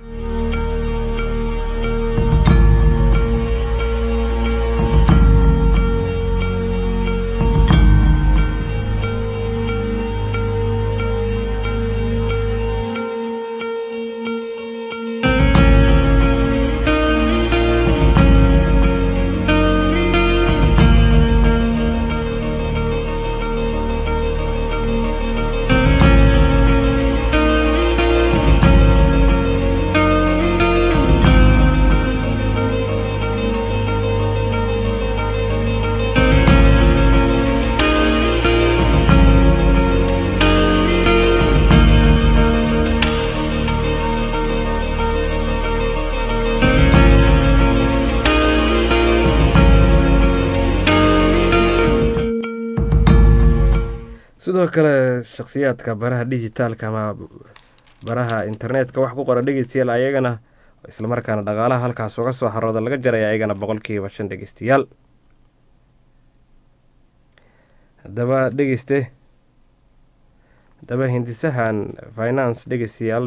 sidoo kale shakhsiyaadka baraha dijitaalka ama baraha internetka wax ku qora dhegeystayaal ayagana islamarkaana dhaqaalaha halkaas uga soo harooda laga jaraya ayagana 5% dhegeystayaal. haddaba hindisahan finance dhegeystayaal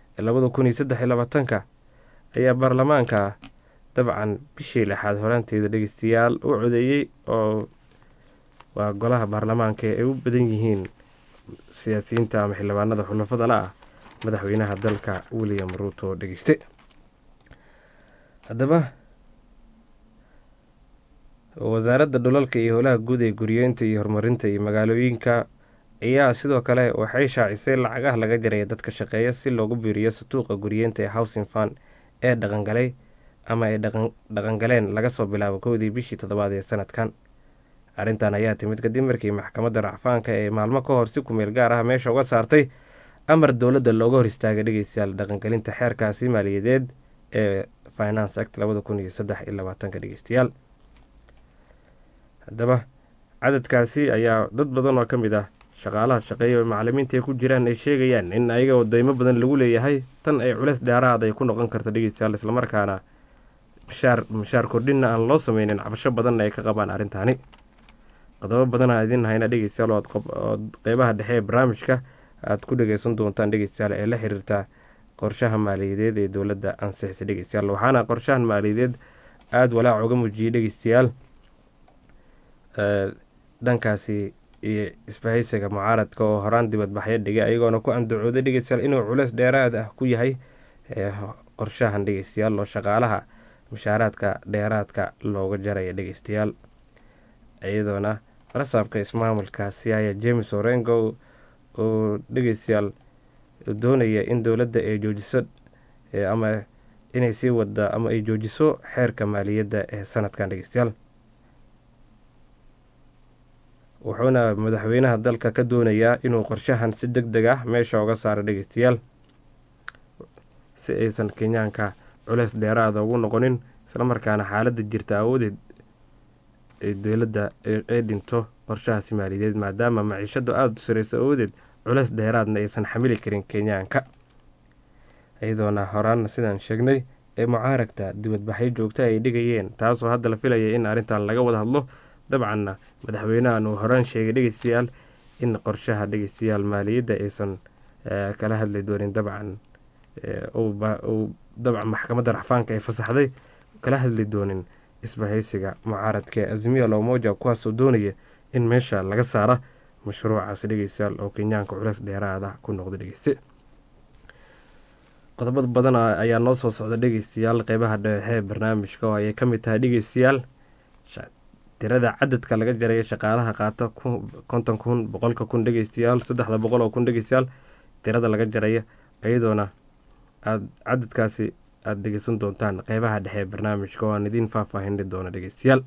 2023 ayaa baarlamaanka dabcan bishii 6 horaanteeda dhegeystayaal u codeeyey oo waa golaha baarlamaanka ay u badan yihiin siyaasiyiinta ama xildhibaanada xulafadana ah madaxweynaha dalka William Ruto dhegeyste. haddaba wasaaradda dhulalka iyo howlaha guud ee guryeynta iyo horumarinta iyo magaalooyinka ayaa sidoo kale waxay shaacisay lacagaha laga jaray dadka shaqeeya si loogu biiriyo sanduuqa guryeynta ee housing fund ee dhaqangalay ama ay dhaqangaleen laga soo bilaabo 1 bishii 7 ee sanadkan. arrintan ayaa timid kadib markii maxkamadda racfaanka ee maalmo ka hor si ku meel gaar ah meesha uga saartay amar dowladda looga hor istaagay dhegeystayaal dhaqangelinta xeerkaasi maaliyadeed ee Finance Act 2023 dhegeystayaal. haddaba cadadkaasi ayaa dad badan oo ka mid ah shaqaalaha shaqeeya macallimiinta ay ku jiraan ay sheegayaan in ayaga wadaymo badan lagu leeyahay tan ay culeys dheeraad ay ku noqon karto dhegeystayaal islamarkaana mushaar kordhinna aan loo sameynin cabasho badanna ay ka qabaan arrintaani. qodobo badanaa idin hayna dhegeystayaal oo qeybaha dhexe ee barnaamijka aad ku dhegeysan doontaan dhegeystayaal ee la xiriirta qorshaha maaliyadeed ee dowladda ansixisay dhegeystayaal. waxaana qorshahan maaliyadeed aada walaac uga muujiyey dhegeystayaal dhankaasi iyo isbahaysiga mucaaradka oo horaan dibadbaxyo dhigay ayagoona ku andacooday dhegeystayaal inuu culeys dheeraad ah ku yahay qorshahan dhegeystayaal oo shaqaalaha mushaaraadka dheeraadka looga jaraya dhegeystayaal. iyadoona rasaabka ismaamulka siaya James Orengo oo dhegeystayaal doonaya in dowladda ay joojiso ama inay sii wada ama ay joojiso xeerka maaliyadda ee sanadkan dhegeystayaal. wuxuuna madaxweynaha dalka ka doonayaa inuu qorshahan si degdeg ah meesha uga saaro dhegeystayaal si aysan kenyaanka culeys dheeraada ugu noqonin islamarkaana xaaladda jirta awoodeed ee dowladda ay dhinto qorshahaasi maaliyadeed maadaama maciishadu aada u sareysa awoodeed culeys dheeraadna aysan xamili karin kenyaanka. iyadoona horaanna sidaan sheegnay ee mucaaradka dibadbaxyo joogta ay dhigayeen taasoo hadda la filaya in arrintan laga wada hadlo. dabcanna madaxweynahan uu horaan sheegay dhegeystayaal in qorshaha dhegeystayaal maaliyadda aysan kala hadli doonin dabcan dabcan maxkamadda racfaanka ay fasaxday kala hadli doonin isbahaysiga mucaaradka ee Azimio la Umoja kuwaasoo doonaya in meesha laga saara mashruucaas dhegeystayaal oo kenyaanka culeys dheeraada ku noqda dhegeyste. qodobada badan ayaa noo soo socda dhegeystayaal qeybaha dhexe ee barnaamijka oo ay ka mid tahay dhegeystayaal tirada cadadka laga jaray shaqaalaha qaata 50,000 100,000 dhegeystayaal 300,000 dhegeystayaal tirada laga jaray iyadoona cadadkaasi aad dhegeysan doontaan qeybaha dhexe ee barnaamijka oo aan idin faahfaahin doona dhegeystayaal.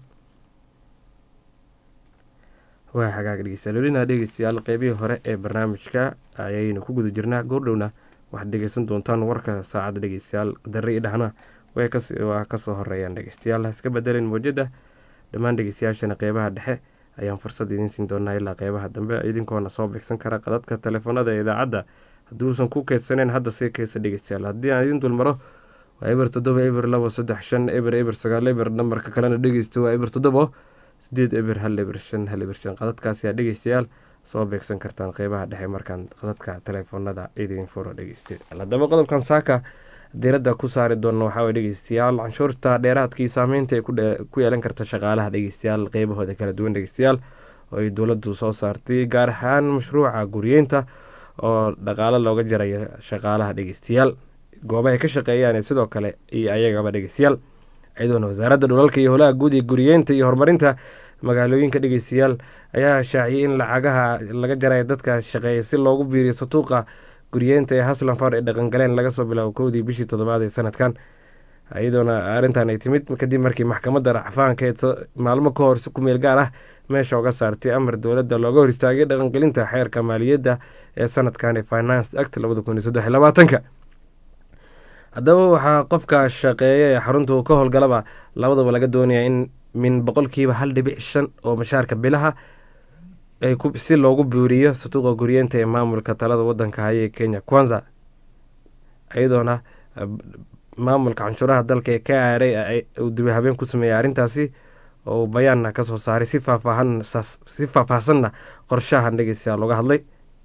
waa hagaag dhegeystayaal qeybihii hore ee barnaamijka ayaynu ku guda jirnaa goordhowna waxaad dhegeysan doontaan warka saacadda dhegeystayaal qadare iyo dhahna waa kasoo horeeyaan dhegeystayaal iska bedelin mowjada dhammaan dhegeystayaashana qeybaha dhexe ayaan fursad idiin siin doonaa ilaa qeybaha dambe idinkoona soo beegsan kara qadadka telefoonada ee idaacadda haddii uusan ku keedsaneen hadda sii keedsa dhegeystayaal. haddii aan idin dulmaro waa eber 7 eber 2 3 5 eber eber 9 eber nambarka kalena dhegeysta waa eber 7 8 qadadkaasi aad dhegeystayaal soo beegsan kartaan qeybaha dhexe markaan qadadka teleefoonada idin furo dhegeystayaal. Haddaba qodobkan saaka diiradda ku saari doona waxaa dhegeystayaal canshuurta dheeraadkii saameynta ay ku yeelan karta shaqaalaha dhegeystayaal qeybahooda kala duwan dhegeystayaal oo ay dowladdu soo saartay, gaar ahaan mashruuca guryeynta oo dhaqaalo looga jarayo shaqaalaha dhegeystayaal goobahay ka shaqeeyaan sidoo kale iyo ayagaba dhegeystayaal, iyadoona wasaaradda dhulalka iyo howlaha guud ee guryeynta iyo horumarinta magaalooyinka dhegeystayaal ayaa shaaciyay in lacagaha laga jarayo dadka shaqeeya si loogu biiriyo sanduuqa guryeynta ee Haslan Fund ee dhaqangaleen laga soo bilaabo 1 bishii 7 ee sanadkan, iyadoona arrintan ay timid kadib markii maxkamadda racfaanka maalmo ka hor ku meel gaar ah meesha uga saartay amar dowladda looga hor istaagay dhaqangelinta xeerka maaliyadda ee sanadkan ee Finance Act 2023. haddaba waxaa qofka shaqeeya ee xarunta ka howlgalaba labadaba laga doonaya in min 1.5% oo mashaarka bilaha ay si loogu buuriyo sanduuqa guryeynta ee maamulka talada wadanka haya ee Kenya Kwanza, iyadoona maamulka canshuuraha dalka ee KRA uu dib habeen ku sameeyay arrintaasi oo bayaan ka soo saaray si faahfaahsanna qorshahan dhegeystayaal looga hadlay,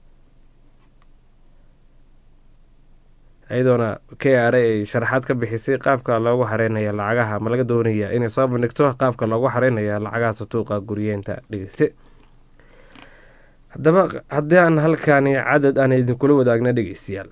iyadoona KRA ay sharaxaad ka bixisay qaabka loogu xareynayo lacagaha ma laga doonaya inay soo bandhigto qaabka loogu xareynayo lacagaha sanduuqa guryeynta dhegeyste. haddaba haddii aan halkaani cadad aan idinkula wadaagna dhegeystayaal,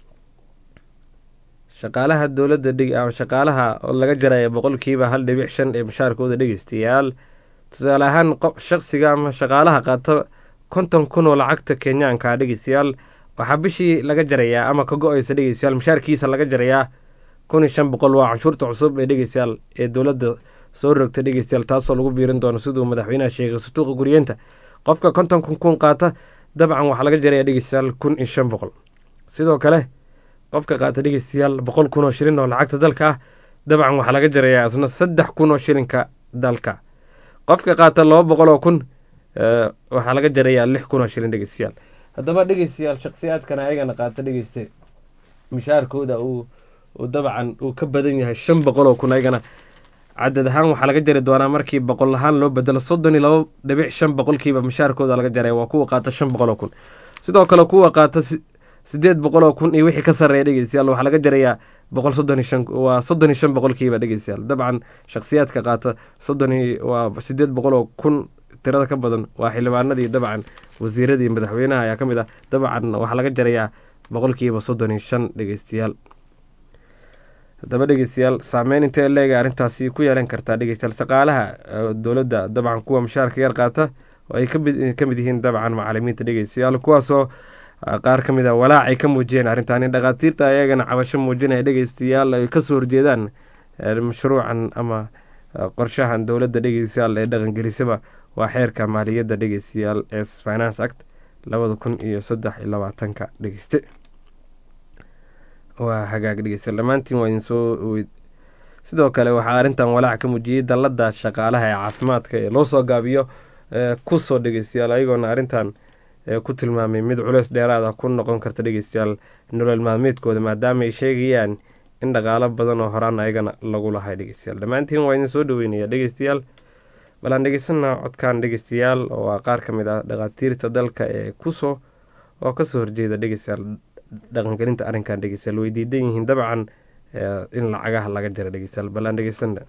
shaqaalaha dowladda shaqaalaha oo laga jaraya 1.5% ee mashaarkooda dhegeystayaal, tusaale ahaan shaqsiga ama shaqaalaha qaata 50,000 oo lacagta Kenyaanka dhegeystayaal waxaa bishii laga jarayaa ama ka go-aysa dhegeystayaal mashaarkiisa laga jarayaa 1,500 waa canshuurta cusub ee dhegeystayaal ee dowladda soo rogtay dhegeystayaal, taasoo lagu biirin doono siduu madaxweynaha sheegay sanduuqa guryeynta. qofka 50,000 qaata dabcan waxaa laga jarayaa dhegeystayaal 1,500. sidoo kale qofka qaata dhegeystayaal 100,000 oo shilin oo lacagta dalka ah dabcan waxaa laga jarayaa isna 3,000 oo shilinka dalka. qofka qaata 200,000 waxaa laga jarayaa 6,000 oo shilin dhegeystayaal. haddaba dhegeystayaal shakhsiyaadkan ayagana qaata dhegeyste mishaarkooda uu dabcan uu ka badan yahay 500,000 ayagana cadad ahaan waxaa laga jari doonaa markii 100 ahaan loo bedelo 32.5% mishaarkooda laga jaray waa kuwa qaata 500,000. sidoo kale kuwa qaata 800,000 iyo wixii ka sareeya dhegeystayaal waxaa laga jarayaa 35% dhegeystayaal. dabcan shakhsiyaadka qaata 800,000 tirada ka badan waa xildhibaanadii dabcan wasiiradii madaxweynaha ayaa ka mid ah, dabcan waxaa laga jarayaa 35% dhegeystayaal. haddaba dhegeystayaal saameyn intee leega arrintaasi ku yeelan kartaa dhegeystayaal shaqaalaha dowladda dabcan kuwa mushaarka yar qaata oo ay ka mid yihiin dabcan macalimiinta dhegeystayaal, kuwaasoo qaar ka mid a walaac ay ka muujiyeen arrintan in dhakhaatiirta ayagana cabasho muujinaya dhegeystayaal ay kasoo horjeedaan mashruucan ama qorshahan dowladda dhegeystayaal ee dhaqangelisaba waa xeerka maaliyadda dhegeystayaal ee Finance Act 2023 dhegeyste. waa hagaag dhegeystayaal dhammaantiin waa idin soo sidoo kale waxaa arrintan walaac ka muujiyey dalladda shaqaalaha ee caafimaadka ee loo soo gaabiyo kusoo dhegeystayaal, ayagoona arrintan ku tilmaamay mid culeys dheeraada ku noqon karta dhegeystayaal nolol maalmeedkooda maadaama ay sheegayaan in dhaqaalo badan oo horaan ayagana lagu lahay dhegeystayaal. dhammaantiin waa idin soo dhaweynaya dhegeystayaal, bal aan dhegeysana codkan dhegeystayaal oo waa qaar ka mid ah dhakhaatiirta dalka ee kusoo oo kasoo horjeeda dhegeystayaal dhaqangelinta arrinkan dhegeystayaal way diidan yihiin dabcan in lacagaha laga jara dhegeystayaal. bal aan dhegeysana.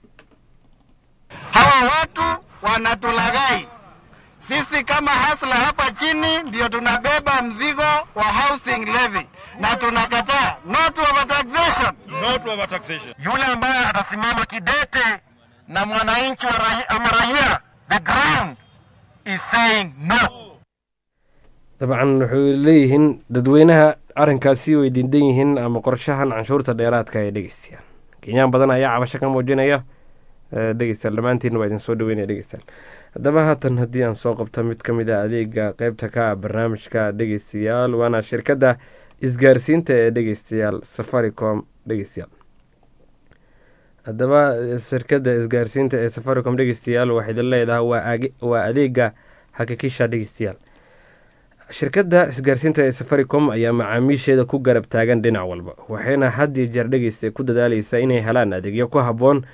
hawa watu wanatulagai sisi kama hasla hapa chini ndio tunabeba mzigo wa housing levy na tunakataa not overtaxation. Yule ambaye atasimama kidete na mwananchi wa raia, the ground is saying no. dabcan wuxuu leeyihiin dadweynaha arrinkaasi way diidan yihiin ama qorshahan canshuurta dheeraadka ee dhegeystayaal. kenyaan badan ayaa cabasho ka muujinaya dhegeystayaal, dhammaantiin waa idin soo dhaweynaya dhegeystayaal. haddaba haatan haddii aan soo qabto mid ka mid a adeega qeybta ka barnaamijka dhegeystayaal waana shirkadda isgaarsiinta ee dhegeystayaal Safaricom dhegeystayaal. haddaba shirkadda isgaarsiinta ee Safaricom dhegeystayaal waxay leedahay waa adeega hakikisha dhegeystayaal. shirkadda isgaarsiinta ee Safaricom ayaa macaamiisheeda ku garab taagan dhinac walba, waxayna had iyo jeer dhegeysta ku dadaalaysaa inay helaan adeegyo ku habboon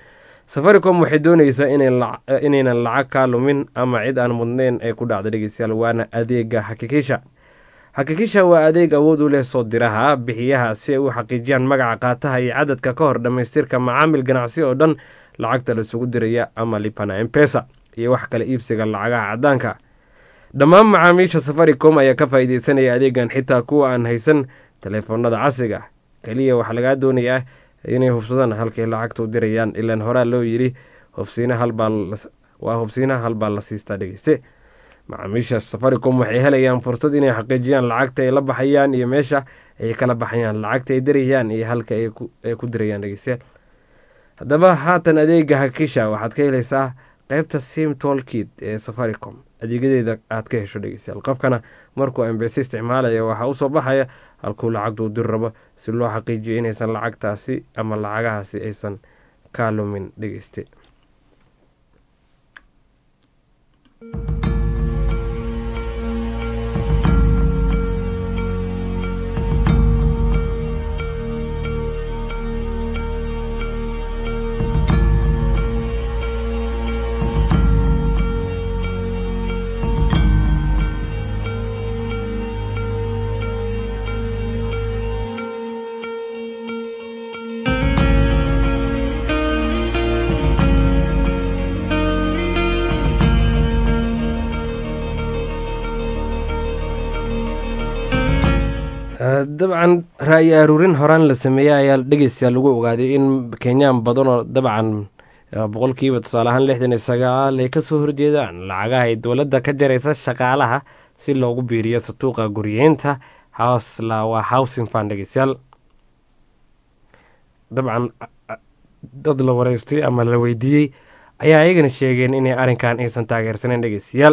safaricom waxay doonaysaa inaynan lacag kaa lumin ama cid aan mudnayn ay ku dhacdo dhegeystayaal, waana adeega xakikiisha. xakikiisha waa adeeg awood u leh soo diraha bixiyaha si ay u xaqiijiyaan magaca qaataha iyo cadadka ka hor dhammaystirka macaamil ganacsi oo dhan, lacagta laisugu diraya ama lipana mpesa iyo wax kale iibsiga lacagaha cadaanka. dhammaan macaamiisha safaricom ayaa ka faa'iideysanaya adeegan, xitaa kuwa aan haysan taleefoonada casriga. keliya waxaa lagaa doonayaa inay hubsadaan halkay lacagta u dirayaan, ilaan horaa loo yidhi hubsiina halbaa la siistaa dhegeyste. macaamiisha safaricom waxay helayaan fursad inay xaqiijiyaan lacagta ay la baxayaan iyo meesha ay kala baxayaan, lacagta ay dirayaan iyo halka ay ku dirayaan dhegeystayaal. haddaba haatan adeega xakikiisha waxaad ka helaysaa qaybta sim toolkit ee safaricom, adeegyadeeda aad ka hesho dhegeystayaal. qofkana markuu embese isticmaalaya waxaa usoo baxaya halkuu lacagtu u diri rabo si loo xaqiijiyo inaysan lacagtaasi ama lacagahaasi aysan kaa lumin dhegeyste. dabcan ra'yi aruurin horaan la sameeyey ayaa dhegeystayaal lagu ogaaday in kenyaan badan oo dabcan boqolkiiba tusaale ahaan 69 ay kasoo horjeedaan lacagaha ay dowladda ka jaraysa shaqaalaha si loogu biiriyo sanduuqa guryeynta waa housing fund dhegeystayaal. dabcan dad la wareystay ama la weydiiyey ayaa ayagana sheegeen inay arrinkan aysan taageersaneyn dhegeystayaal.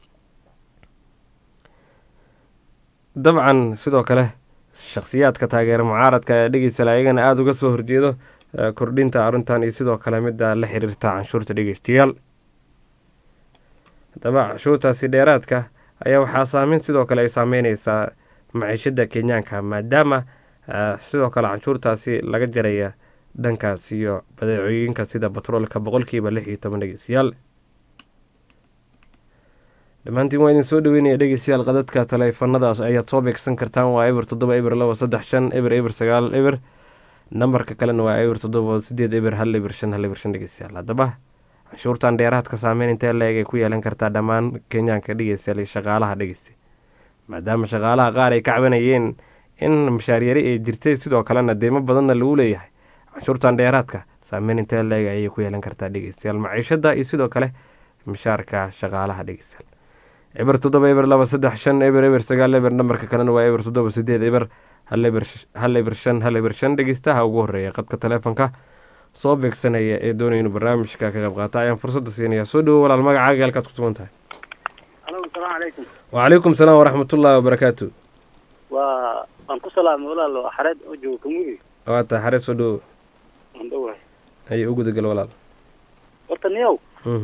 dabcan sidoo kale shakhsiyaadka taageera mucaaradka ayaa dhegeystayaal ayagana aada uga soo horjeedo kordhinta arrintan iyo sidoo kale midda la xiriirta canshuurta dhegeystayaal. haddaba canshuurtaasi dheeraadka ayaa waxaa saameyn sidoo kale ay saameyneysaa maciishada kenyaanka, maadaama sidoo kale canshuurtaasi laga jaraya dhankaas iyo badeecooyinka sida batroolka 10% dhegeystayaal. dhammaantiin waa idin soo dhaweynaya dhegeystayaal. qadadka taleefanadaas ayaad soo beegsan kartaan, waa eber 7 nambarka kalena waa eber 7 dhegeystayaal. haddaba canshuurtan dheeraadka saameyn intee la-eg ay ku yeelan kartaa dhammaan kenyaanka dhegeystayaal iyo shaqaalaha dhegeystay, maadaama shaqaalaha qaar ay ka cabanayeen in mashaaryari ay jirtay, sidoo kalena deymo badanna lagu leeyahay. canshuurtan dheeraadka saameyn intee la-eg ayay ku yeelan kartaa dhegeystayaal maciishada iyo sidoo kale mishaarka shaqaalaha dhegeystayaal. eber 7 nambarka kalena waa eber 7 dhegeystaha ugu horeeya qadka taleefonka soo beegsanaya ee doonaya inuu barnaamijka ka qayb qaata ayaan fursadda siinaya. soo dhawo walaal, magacaaga halkaad ku sugan tahay. asalaamu calaykum. wacalaykum salaam waraxmatullaahi wabarakaatu. waan ku salaamay walaalo xareed oo jooga Kamudi. waa tahay xareed, soo dhawo. waan dhawahay. ay ugu dagal walaal. horta niyow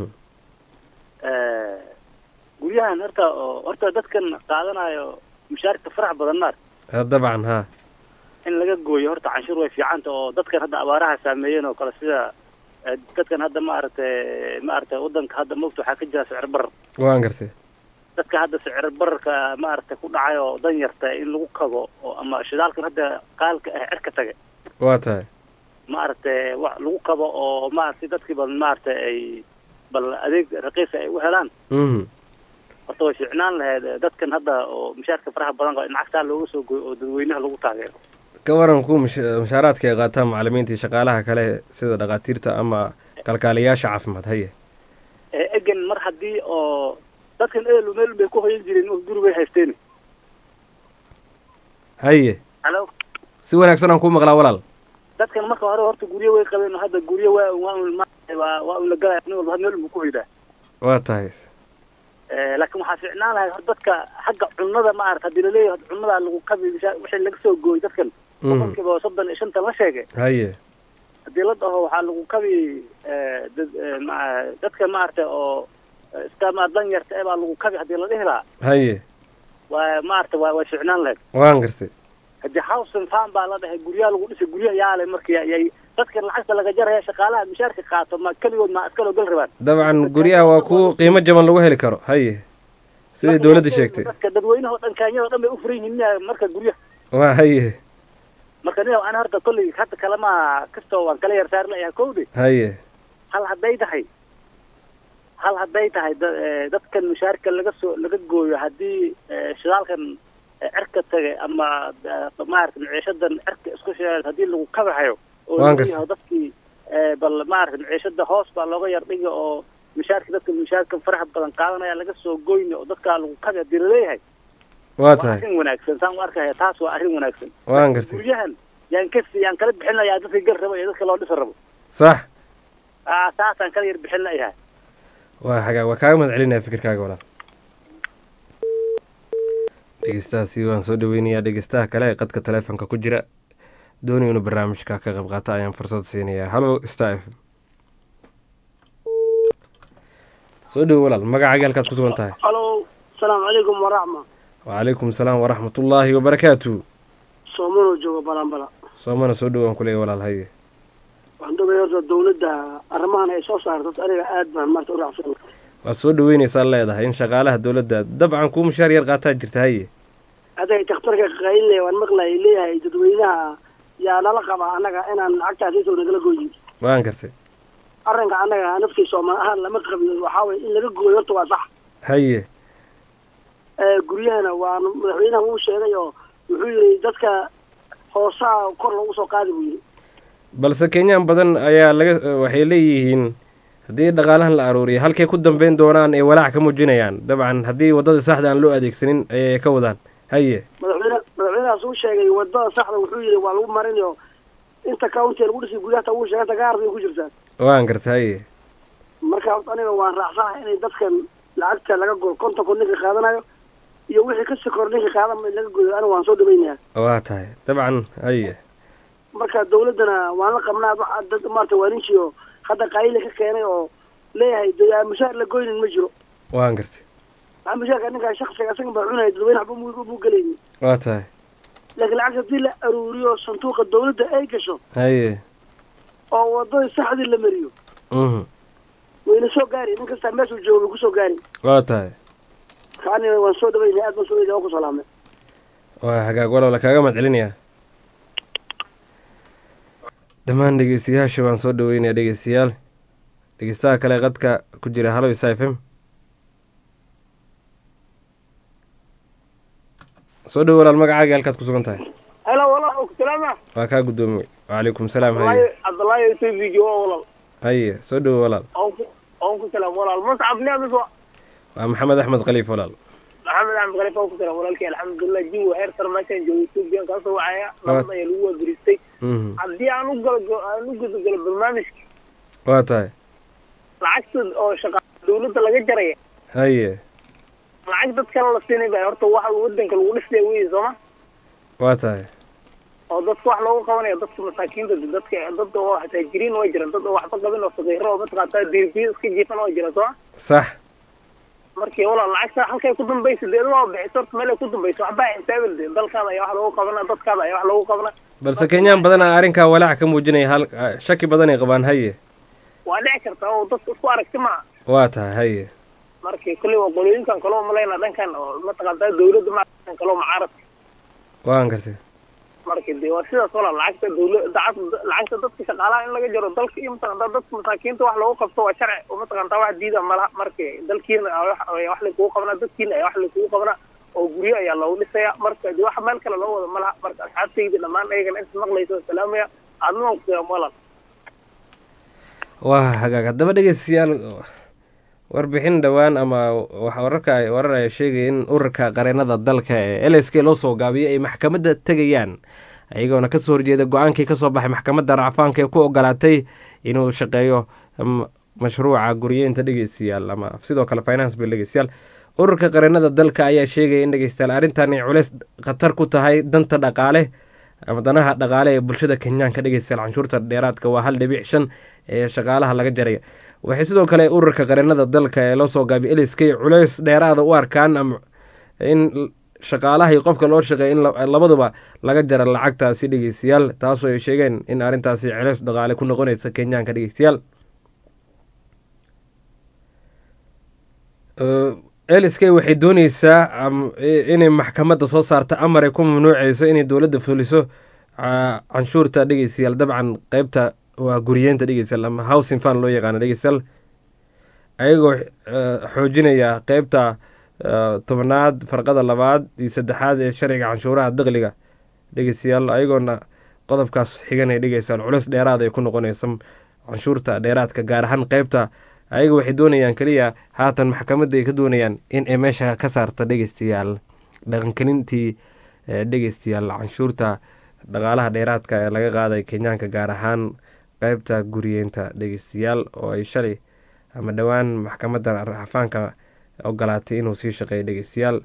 guryahan horta dadkan qaadanayo mushaarka farax badan maar dabcan ha in laga gooyo horta canshuur way fiicanta oo dadkan hadda abaaraha saameeyeen oo kale sida dadkan hadda maaragtay wadanka hadda moogta waxaa ka jira sicir barar. waan gartay. dadka hadda sicir bararka maaragtay ku dhacay oo dan yarta in lagu kago oo ama shidaalkan hadda qaalka cirka tagay. waa tahay. maaragtay wax lagu kabo oo maaragtay dadkii bal maaragtay ay bal adeeg raqiis ay u helaan. horta way fiicnaan lahayd dadkan hadda oo mushaarka faraha badan in lacagtaa looga soo gooyo oo dadweynaha lagu taageero. ka waran ku mushaaraadka ay qaataan macallimiinta iyo shaqaalaha kale sida dhakhaatiirta ama kalkaaliyaasha caafimaad haye egan mar haddii oo dadkan eelu meel bay ku hoyan jireen oo guri bay haysteen. haye halo, si wanaagsan aan ku maqlaa walaal. dadkan marka hore horta guryo way qabeen, hadda guryo waa la galaya nin walba meel buu ku hoydaa. waa tahay. laakiin waxaa fiicnaan lahay hor dadka xagga cunnada maarata haddii laleeyahay cunnada lagu kabi wixii laga soo gooyey dadkan boqolkiiba 35 la sheegay. haye haddii la dhaho waxaa lagu kabi dadka maarata oo iska dan yarta baa lagu kabi haddii la dhihi lahaa. haye waa maarata waa fiicnaan lahayd. waan gartay. haddii housing fund baa la dhahay guryaha lagu dhisay guryaha yaale markii ayay dadkan lacagta laga jaraya shaqaalaha mishaarka qaato ma kaligood ma askaloo gal rabaan dabcan guryaha waa kuwa qiimo jaban lagu heli karo haye sidai dowladda sheegtay dadka dadweynaha oo dhan kaanyada oo dhan bay u furan yihiin marka guryaha waa haye marka nin aan horta kolley hadda kalema kastoo waan kala yar saarnayaa kowdhi haye hal hadday tahay dadkan mishaarka laga gooyo haddii shidaalkan cirka tagay ama maaragtay maciishadan cirka isku sheegay haddii lagu kabahayo oo leeyahay dadkii bal maaragtay maciishada hoos baa looga yar dhigi oo mishaarka faraha badan qaadanaya laga soo goyni oo dadka lagu kabaya dira leeyahay waa tahay arrin wanaagsan saan u arkaya taas waa arrin wanaagsan waan gartay guryahan yaan kala bixinayaa dadka gal rabo iyo dadka loo dhisa rabo sax saasaan kala yar bixinayaa waa xagaa waa kaaga mahad celinaya fikirkaaga walaal dhegeystahaasi waan soo dhaweynayaa dhegeystaha kale ee qadka taleefonka ku jira doonay inuu barnaamijka ka qayb qaata ayaan fursad siinayaa hallo star f soo dhowo walaal magacaaga halkaad ku sugan tahay hallo asalaamu calaykum waraxma wacalaykum asalaam waraxmatullaahi wabarakaatu soomano jooga balanbala soomana soo dhowaan ku leeya walaal haye waxaan dogaya horta dawladda arrimahan ay soo saarto aniga aad baan maarta u raacsan waad soo dhaweynaysaa leedahay in shaqaalaha dawladda dabcan kuu mushaar yar qaataa jirta haye hadday takhtarka qayliley waan maqlay leeyahay dadweynaha yaa nala qabaa annaga inaan lacagtaasiisoo nagala gooyin waan gartay arrinka annaga naftii soomaali ahaan lama qabiyo waxaa waye in laga gooyo horta waa sax haye guryahana waa madaxweynaha uu sheegay oo wuxuu yidhi dadka hoosaha kor lagu soo qaadi buu yidhi balse kenyaan badan ayaa waxay leeyihiin haddii dhaqaalahan la aruuriya halkay ku dambeyn doonaan ee walaac ka muujinayaan dabcan haddii waddada saxda aan loo adeegsanin ayay ka wadaan haye madaxweynahaas uu sheegay waddada saxda wuxuu yidhi waa lagu marinayo inta county lagu dhisay guryahata uu sheegay tagaarda ay ku jirtaan waan garta haye marka aniga waan raacsanahay inay dadkan lacagta laga goyo kontonku ninka qaadanayo iyo wixii ka sikor ninka qaadan laga goyo aniga waan soo dhaweynayaa waa tahay dabcan haye marka dawladdana waan la qabnaa dad maarta waaninjiyo hadda qayle ka keenay oo leeyahay mushaar la goynin ma jiro waan gartay maxaa mushaarka ninkaa shaksiga asaga baa cunaya dadweyne waxba muu gelayni waa tahay laakiin lacagta haddii la aruuriyo sanduuqa dawladda ay gasho haye oo waddadii saxdii la mariyo wayna soo gaari nin kastaa meeshuu jooga way kusoo gaari waa tahay kaani waan soo dhaweynaya aad baan soo dhaweynaya waan ku salaamay waa hagaag walowla kaaga mahad celinayaa dhammaan dhegeystayaasha waan soo dhaweynayaa dhegeystayaal dhegeystaha kale qadka ku jira hallo isa f m soo dhowo walaal magacaaga halkaad ku sugan tahay helo walaal salaama waa kaa guddoomiye wacalaykum salaam haye cabdullaahi tvg oo walaal haye soo dhowo walaal on ku salaam walaal muscab niamis waa maxamed axmed khaliif walaal maxamed axmed khaliif on ku salaam walaalkii alxamdulilah jiwa heer sar meeshaan jooga etoobiyan kaasoo wacaya nabad ayaa lagu waabiristay haddii aan u gudagalo barnaamijka waa tahay lacagta oo shaqa dawladda laga jaraya haye lacag dad kale la siinay baa horta waxa wadanka lagu dhisaya wey sooma waa tahay oo dadka wax loogu qabanaya dadka masaakiinta dad oo taajiriin way jiraan dad oo waxba qabin oo faqiiro oo mataqaantaa dirbiya iska jiifan oo jira sooma sax markii walaal lacagta halkay ku dambaysa dee waa bixisa horta meel ay ku dambaysa waxba xisaabil dee dalkaada ayaa wax loogu qabana dadkaada ayaa wax loogu qabana balse kenyaan badan aa arrinkaa walaac ka muujinaya shaki badan ay qabaan haye waa dhici kartaa oo dadka isku aragti maa waa tahay haye markii kolley waa qolooyinkan kaloo malayna dhankan oo mataqaantaa dawladda maa kaloo mucaaradka waan gartay markii dee waa sidaas walaal lacagta dadka shaqaalaha in laga jaro dalka iyo mataqaantaa dadka masaakiinta wax loogu qabto waa sharci oo mataqaantaa wax diida malaha markii dalkiina wax lakugu qabnaa dadkiina ayaa wax lakugu qabnaa oo guryo ayaa loogu dhisaya marka dee wax meel kale loo wado malaha marka asxaabtayda dhammaan ayagana inta maqlaysa salaamaya aadna waan ku salaam walaal waa hagaag haddaba dhegeystayaal warbixin dhowaan ama warar ay sheegaya in ururka qareenada dalka ee l s k loo soo gaabiyay ay maxkamadda tegayaan ayagoona kasoo horjeeda go-aankii kasoo baxay maxkamadda racfaanka ee ku ogolaatay inuu shaqeeyo mashruuca guryeynta dhegeystayaal ama sidoo kale finance bill dhegeystayaal ururka qareenada dalka ayaa sheegaya in dhegeystayaal arrintan ay culeys khatar ku tahay danta dhaqaale ama danaha dhaqaale ee bulshada kenyaanka dhegeystayaal canshuurta dheeraadka waa 1.5 ee shaqaalaha laga jaraya waxay sidoo kale ururka qareenada dalka ee loo soo gaabiyay LSK culeys dheeraada u arkaan ama in shaqaalaha iyo qofka loo shaqeeya in labaduba laga jara lacagtaasi dhegeystayaal, taasoo ay sheegeen in arrintaasi celeys dhaqaale ku noqonaysa kenyaanka dhegeystayaal. LSK waxay dooneysaa inay maxkamadda soo saarta amar ay ku mamnuuceyso inay dowladda fuliso canshuurta dhegeystayaal. dabcan qeybta waa guriyeenta dhegeystayaal ama housing fund loo yaqaano dhegeystayaal, ayagoo xoojinaya qeybta 10aad farqada 2 iyo 3 ee sharciga canshuuraha dakhliga dhegeystayaal, ayagoona qodobkaas xiganay dhegeystayaal culeys dheeraad ay ku noqonaysa canshuurta dheeraadka, gaar ahaan qeybta ayaga waxay doonayaan keliya haatan maxkamadda ay ka doonayaan in ay meesha ka saarta dhegeystayaal dhaqankelintii dhegeystayaal canshuurta dhaqaalaha dheeraadka ee laga qaaday kenyaanka, gaar ahaan qeybta guriyeenta dhegeystayaal, oo ay shalay ama dhowaan maxkamadda raxafaanka ogolaatay inuu sii shaqeeyo dhegeystayaal,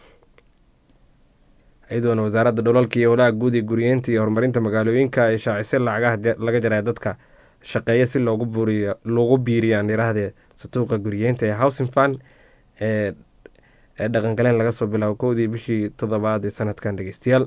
iyadoona wasaaradda dhulalka iyo howlaha guud ee guriyeenta iyo horumarinta magaalooyinka ay shaacisay lacagaha laga jaraya dadka shaqeeya si loogu biiriyaan yiraahdee sanduuqa guriyeenta ee housing fund ee dhaqangaleen laga soo bilaabo 1 bishii 7 ee sanadkan dhegeystayaal.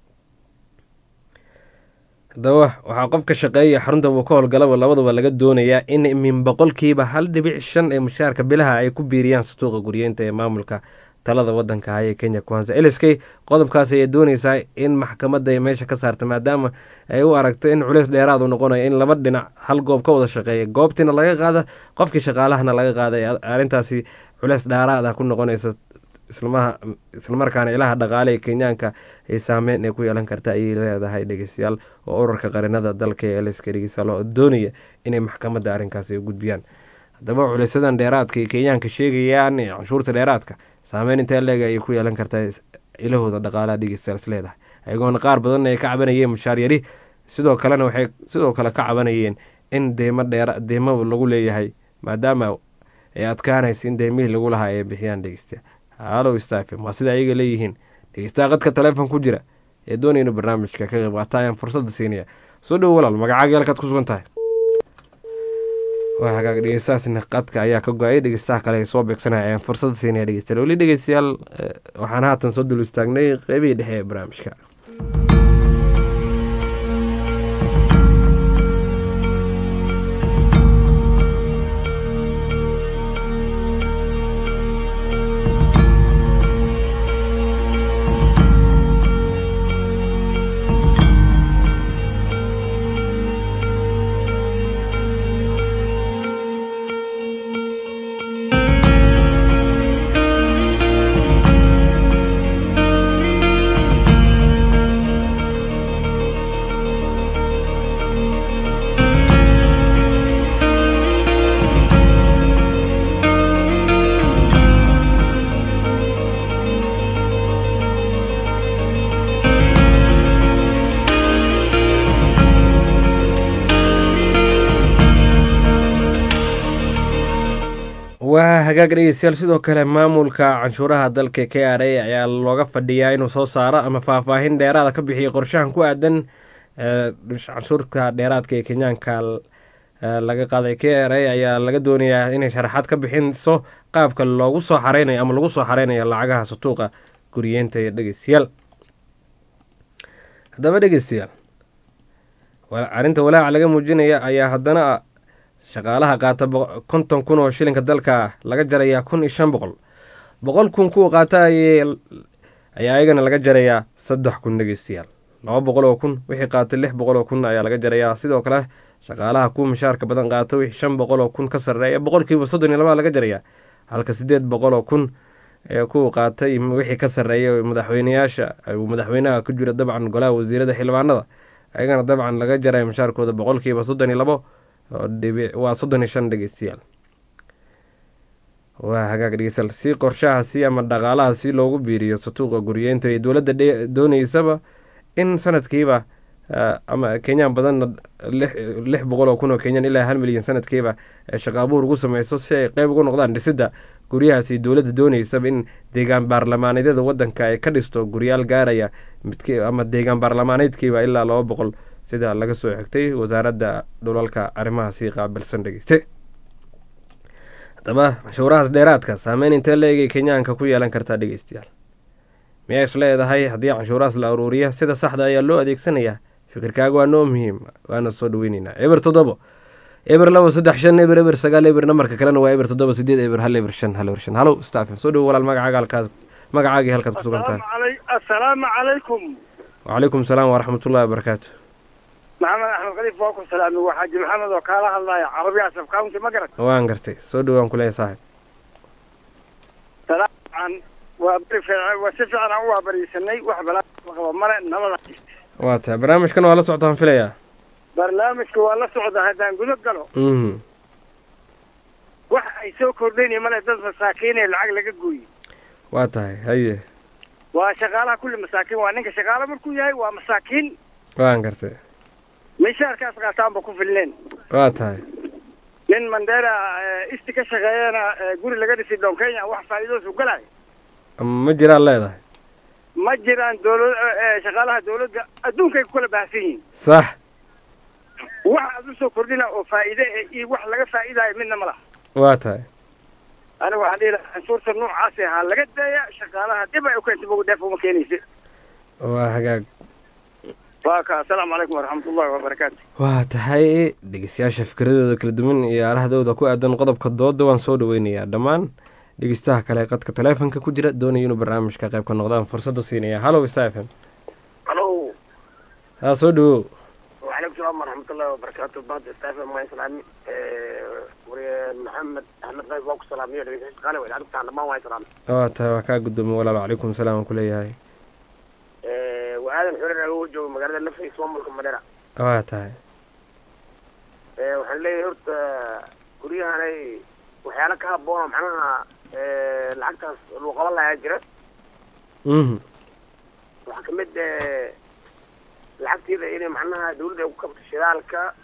haddaba waxaa qofka shaqeeya xarunta uu ka howlgalaba labaduba laga doonayaa in min 1.5% ee mushaarka bilaha ay ku biiriyaan sanduuqa guriyeenta ee maamulka talada wadanka haya Kenya Kwanza. LSK qodobkaas ay doonaysaa in maxkamadda ay meesha ka saarto, maadaama ay u aragto in culeys dheeraad u noqonayo in laba dhinac hal goob ka wada shaqeeya, goobtiina laga qaada qofkii shaqaalahana laga qaaday. arrintaasi culeys dheeraad ah ku noqonaysa, islamarkaana ilaha dhaqaale ee kenyaanka ay saameyn ay ku yeelan karta ayay leedahay dhegeystayaal, oo ururka qarinada dalka ee LSK dhegeystayaal oo doonaya inay maxkamadda arrinkaasi u gudbiyaan. haddaba culeysadan dheeraadka ee kenyaanka sheegayaan ee canshuurta dheeraadka saameyn intee leeg ayay ku yeelan kartaa ilahooda dhaqaalaha dhegeystayaal isleedahay, ayagoona qaar badan ay ka cabanayeen mushaar yari, sidoo kalena waxay sidoo kale ka cabanayeen in deymo lagu leeyahay, maadaama ay adkaanaysa in deymihii lagu lahaa ay bixiyaan dhegeystayaal. halow stafm waa sida ayaga leeyihiin dhegeystaha qadka taleefon ku jira ee doonaynu barnaamijka ka qayb qaata ayaan fursadda siinaya. soo dhowo walaal, magacaaga halkaad ku sugan tahay? waa hagaag dhegeystahaasna qadka ayaa ka go-ay, dhegeystaha kale ay soo beegsanaya ayaan fursadda siinaya dhegeystayaal. weli dhegeystayaal waxaan haatan soo dul istaagnay qeybihii dhexe ee barnaamijka. waa hagaag dhegeystayaal, sidoo kale maamulka canshuuraha dalka KRA ayaa looga fadhiyaa inuu soo saaro ama faahfaahin dheeraada ka bixiyo qorshahan ku aadan canshuurta dheeraadka ee kenyaanka laga qaaday. KRA ayaa laga doonayaa inay sharaxaad ka bixinso qaabka loogu soo xareynayo ama lagu soo xareynayo lacagaha sanduuqa guriyeenta ee dhegeystayaal. haddaba dhegeystayaal, arrinta walaaca laga muujinaya ayaa haddana shaqaalaha qaata 50,000 oo shilinka dalka laga jarayaa 1,500. 100,000 kuwa qaata ayaa ayagana laga jarayaa 3,000 dhegeystayaal. 200,000 wixii qaata 600,000 ayaa laga jarayaa. sidoo kale shaqaalaha kuwa mushaarka badan qaata wixii 500,000 ka sarreeya 32% laga jarayaa, halka 800,000 ee kuwa qaatay wixii ka sarreeya madaxweynaha ku jira dabcan golaha wasiirada xildhibaanada, ayagana dabcan laga jaraya mushaarkooda 32% waa 35 dhegeystayaal. waa hagaag dhegeystayaal, si qorshahaasi ama dhaqaalahaasi loogu biiriyo sanduuqa guriyeenta ee dowladda dooneysaba in sanadkiiba ama kenyaan badanna 600,000 oo kenyan ilaa 1 milyan sanadkiiba shaqo abuur ugu sameyso si ay qeyb ugu noqdaan dhisidda guryahaasi. dowladda dooneysaba in deegaan baarlamaaneedyada wadanka ay ka dhisto guryaal gaaraya ama deegaan baarlamaaneedkiiba ilaa 200, sida laga soo xigtay wasaaradda dhulalka arrimahaasi qaabilsan dhegeyste. haddaba canshuurahaas dheeraadka saameyn intee leegay kenyaanka ku yeelan kartaa dhegeystayaal? miyaa is leedahay haddii canshuurahaas la aruuriya sida saxda ayaa loo adeegsanayaa? fikirkaaga waa noo muhiim, waana soo dhaweyneynaa. eber 7 eber 2 3 5 eber eber 9 eber, nambarka kalena waa eber 7 8 eber 1 eber 5 1 eber 5. halow staafin soo dhowo walaal, magacaagii halkaad ku sugan tahay. assalaamu calaykum. wacalaykum salaam waraxmatullahi wabarakaatu. maxamed axmed khaliif waa ku salaami, waa xaaji maxamed oo kaala hadlaya carabiya sabkaunti ma garat. waan gartay, soo dhowaan ku leeyahay saaxib. salaaman waa bari fiican, waa si fiican aan u waabariisanay, wax balaa qaba male nabada. waa tahay barnaamijkan waa la socotaan filayaa. barnaamijka waa la socda haddaan gudo galo. wax ay soo kordhaynay male, dad masaakiin ee lacag laga gooyey. waa tahay haye. waa shaqaalaha kulli masaakiin, waa ninka shaqaala markuu yahay waa masaakiin. waan gartay. mishaarkaas qaataanba ku filneen. waa tahay. nin Mandera isti ka shaqeeyana guri laga dhisay Doon Kenya wax faa'iido soo galay. ma jiraan leedahay? ma jiraan shaqaalaha dawladda adduunka ku kala baahsan yihiin. sax. wax aad soo kordhina oo faa'iido iyo wax laga faa'iidayo midna ma laha. waa tahay. أنا واحد إلى صورة النوع عاسها لقد يا شغالها دبا وكنت بقول دفع مكانيسي. وهجاج. السلام عليكم ورحمة الله وبركاته. وتحيي dhegeystayaasha fikradooda kala duwan iyo arahdooda ku aadan qodobka dooda waan soo dhaweynayaa dhammaan dhegeystaha kale qadka taleefanka ku jira doonaya inuu barnaamijka qayb ka noqdaan fursadda siinaya. Hello Stephen. Hello. soo dhawo. وعليكم السلام ورحمة الله وبركاته. بعد ستافن ما يسلمني محمد أحمد غير فوق سلامية اللي قال ولا عرفت عن ما يسلم. توا قدام ولا عليكم السلام كل هاي. وهذا الحوار هو جو مقالة نفسي يسوم لكم مدرة. تاي. وحلي هرت كوريا هاي وحيالك هبونا معنا العكس الوقت الله يجرى. وحكمت العكس إذا إني معناها دولة وكبت الشرالك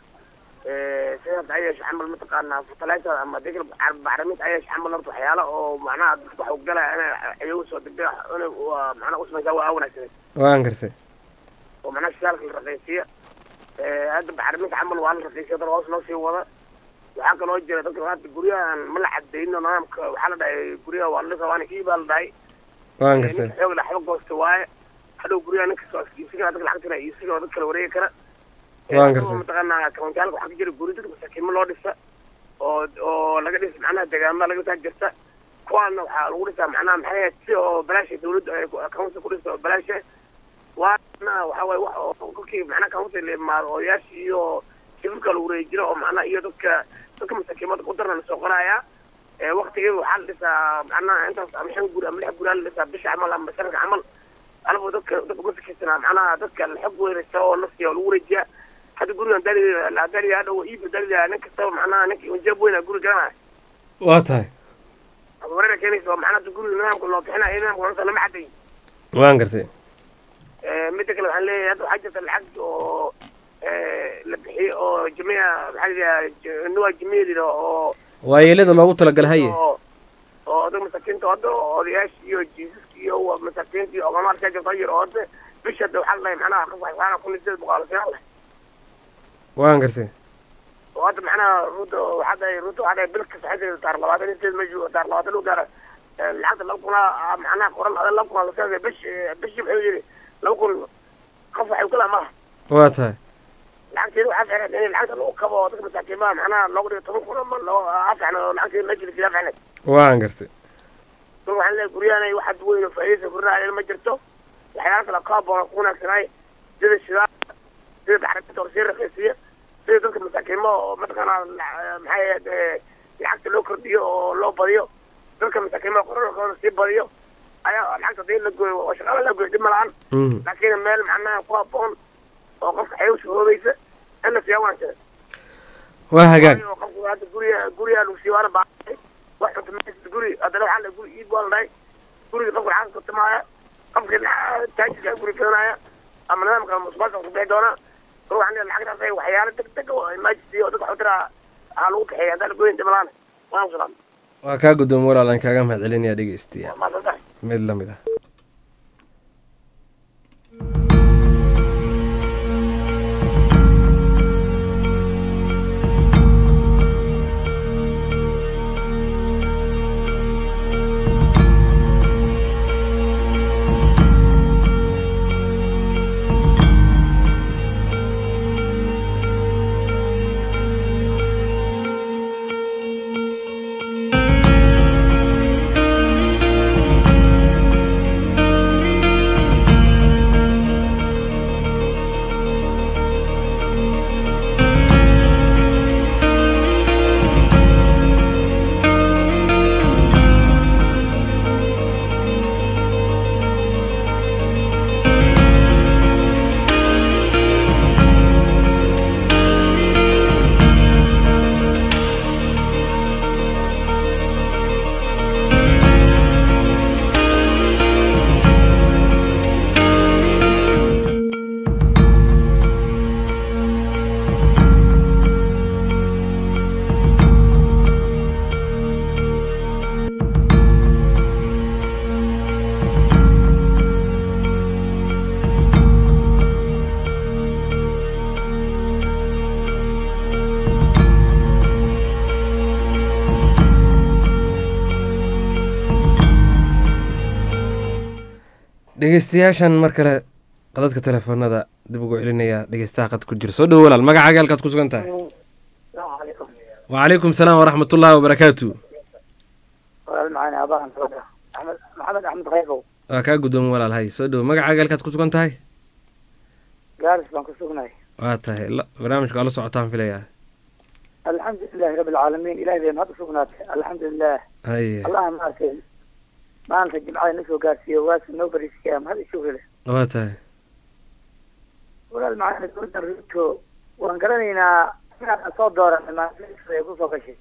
سيد عيش عمل متقارنة في ثلاثة أما ذكر بعرمت عيش عمل نرتو حيالة ومعناها بحوقلها أنا عيوس ودقيح أنا ومعناها اسمه جوا أولا سنة وانقرسي ومعناها الشرالك الرئيسية هذا بعرمت عمل وعلى الرئيسية درواس نفسي وضع وحاكا نوجه ذكر هذا القرية ملعب دينا نام وحالة داي قرية وعلى وانا كيبال داي وانقرسي حيوق لحوق واستواي حلو قرية نكسو يسيقنا ذكر الحاجة يسيقنا ذكر الورية كنا وانقرسي mataqaanaa kawanjaalka waxa ka jira guriga masaakiin loo dhisa oo laga dhis macnaha deegaanada laga taag jirta kuwaana waxa lagu dhisaa macnaha maxay si oo balaash dawladda ay kawnsi ku dhisto balaash waana waxa way wax oo kulkii macnaha kawnsi le maar oo yaashi iyo shirka lagu reejiro oo macnaha iyo dadka masaakiinada ku darna soo qoraya waqtigeeda waxa la dhisaa macnaha intaas ama shan guri ama lix guri la dhisaa bisha camal ama sanadka camal alabo dadka masaakiinta macnaha dadka xog weeraysa oo nafsiga lagu reejiya هذا يقولون داري هذا هو إيب داري أنا كسر معناه أنا كنجاب وين أقول جماعة. واتاي. أقول لك كنيسة معناه تقول نعم كنا طحنا هنا ونصل لما حدي. وانقرتي. متى كلام عن لي هذا حاجة الحج أو لبحي أو جميع حاجة نوع جميل أو. ويلد الله تلقى الهية. أو هذا مسكين تهدو أو رياش يو جيسس يو مسكين تي أو غمار كذا طير أو هذا بيشد وحلا معناه خصوصا أنا كل جزء بقالة سنة. وانقرسي وهذا معنا رودو هذا بالكس حاجة دار لوادين انت مجو دار لوادين ودار العقد لو كنا معنا قرن هذا لو كنا لسه بش بحوجي لو كنا قفح وكلها ما واتاي العقد يروح عفنا العقد لو كبا وذكر مساكين معنا لو قدر تروح ما لو عفنا العقد نجي كذا فعلا وانقرسي ثم على كوريانا واحد وين فايز كوريا على ما جرته الحياة العقاب ونكون سناي زي الشباب زي بعرفت ترسيل رئيسية زي dadka masaakiimo mataqaana maxay lacagta loo kordhiyo oo loo badiyo dadka masaakiimo qoraalkooda si badiyo ayaa lacagta deen la gooyo oo shaqada la gooyo dimalaan laakiin meel macnaha ku haboon oo qofka ay u shaqoobaysa ana fiyawaanka waa hagaag qofku hada guriga lagu sii wara baahay wax inta guri adana waxa la guri iib walday guriga qofka lacag ku timaaya qofka taajika guri keenaya ama nidaamka musbaarka ku beedoona روح عندي الحاجة زي وحياة تك وماجسي ودك حضرة علوك هي هذا الجوين دملان ما وصلنا. وكاقدم ولا لان كاقم هذلين يا ديك استيا. ما تدري. ميلا ميلا. dhegeystayaashan mar kale qadadka telefoonada dib ugu celinaya dhegeystaha qad ku jira soo dhowo walaal magacaaga halkaad ku sugan tahay وعليكم السلام ورحمة الله وبركاته. معنا أبا محمد أحمد غيبو. كاقدوم ولا الهاي سودو مقع عقل كات كسوكن تاي؟ جالس بان كسوكناي. تاي لا برنامجك على صعطان في ليا. الحمد لله رب العالمين إلهي ما كسوكنات الحمد لله. أي. الله ما أرسل. ما أنت جمعي نسو قاسية واس نوبري سكام هذا شغله. تاي. ولا المعنى تقول الريتو وانقرنينا soo dooran ay ku soo gashay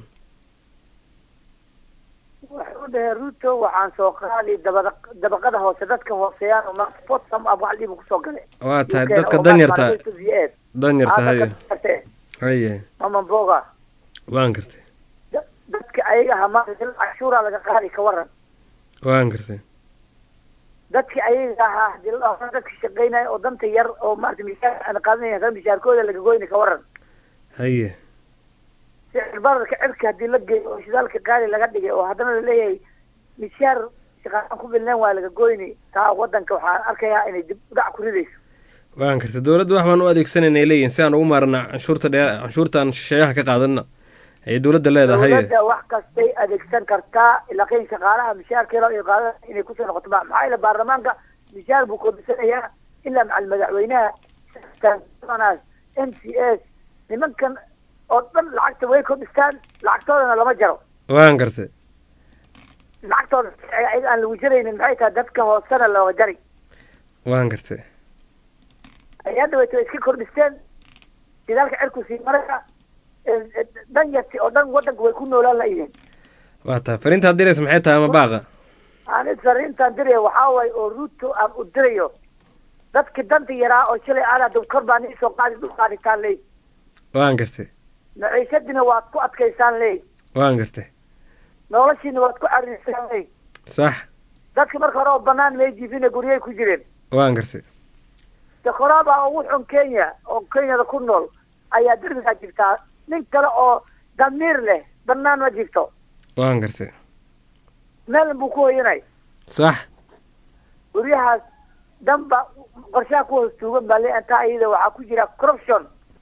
wuxuu dhahay ruto waxaan soo qaali dabaqada hoose dadka hooseeyaan oo sport sam abwali ku soo galay waa tahay dadka danyarta haye mama boga waan gartay dadka ayaga hamaanta cashuura laga qaadi ka waran waan gartay dadka ayaga ah dadka shaqeynay oo danta yar oo maartay miisaan aan qaadanay kan bishaarkooda laga goyni ka waran هي البرد كعرك هدي لقي وشذلك قال لقد لقي وهذا اللي مشار شغال كوب اللين ولا قويني تا ودن كوحان أركيا إني دع كريديس وان كرت الدولة واحد واديك سنة إلي إنسان ومرنا عشورة الشياح كقاعدنا هي دولة اللي هي دولة واحد كستي أديك سنة كرتا لقين شغالها مشار كلا يقال إني كنت نقطع معي البرلمان مشار بكون سنة إلا مع المدعوينها كان ناس MCS nimankan oo dhan lacagta way kordhistaan lacagtoodana lama jaro waan gartay lacagtooda aan lagu jaraynin maxay tahay dadka hoosena looga jari waan gartay ayada way iska kordhisteen sidaalka cirku sii maraya dan yarti oo dhan wadanka way ku noolaan layihiin waa tahay fariintaad diraysa maxay tahay ama baaqa ani fariintaan diraya waxaa waaye oo ruto aan u dirayo dadki danta yaraa oo shalay aada dubkor baa nii soo qaadi dhulqaaditaan leey waan gartay maciishadina waad ku adkaysaan leey waan gartay noloshiina waad ku cariisaan leey sax dadka marka hore oo banaan may jiifina guryay ku jireen waan gartay dakhraaba ugu xun Kenya oo Kenyada ku nool ayaa dirbiga jirtaa nin kale oo damiir leh banaan ma jirto waan gartay meel buu ku hoyanay sax guryahaas damba qorshaha ku hoostuugan baa le inta ayada waxaa ku jira corruption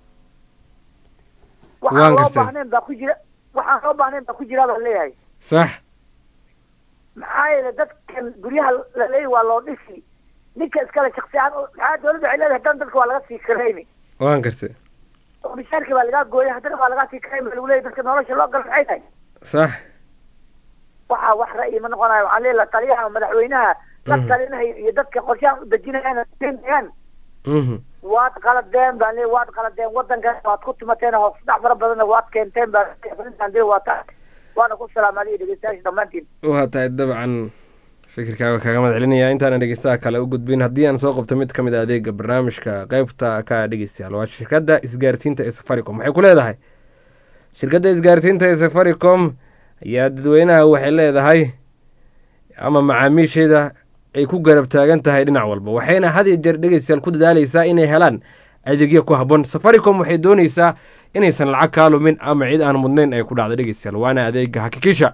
waxaan loo baahnayn baa ku jira baa leeyahay sax maxaa yeele dadkan guryaha la leeyahay waa loo dhisi ninka iskale shaksiyaan maxaa dowladda waxay leedahay dan dadka waa laga sii karayni waan gartay oo mishaarkii baa lagaa gooyay haddana waa lagaa sii karayni lagu leeyahay dadka nolosha loo galo maxay tahay sax waxaa wax ra'yi ma noqonayo waxaan leeyahay taliyaha madaxweynaha la talinaha iyo dadka qorshaha u dejinayaan waad qaladeen baan leeyahay waad qaladeen wadanka waad ku timateen hoos dhac fara badanna waad keenteen baan waana ku salaamaday dhegeystayaasha dhammaantiin waa tahay dabcan fikirkaaga kaga mahad celinaya intaana dhegeystaha kale u gudbin haddii aan soo qabto mid ka mid a adeega barnaamijka qaybta ka dhegeystayaal waa shirkadda isgaarsiinta ee safaricom waxay ku leedahay shirkadda isgaarsiinta ee safaricom ayaa dadweynaha waxay leedahay ama macaamiisheeda ay ku garab taagan tahay dhinac walba waxayna had iyo jeer dhegeystayaal ku dadaaleysaa inay helaan adeegyo ku habboon safaricom waxay doonaysaa inaysan lacag kaa lumin ama cid aan mudnayn ay ku dhacdo dhegeystayaal waana adeega hakikisha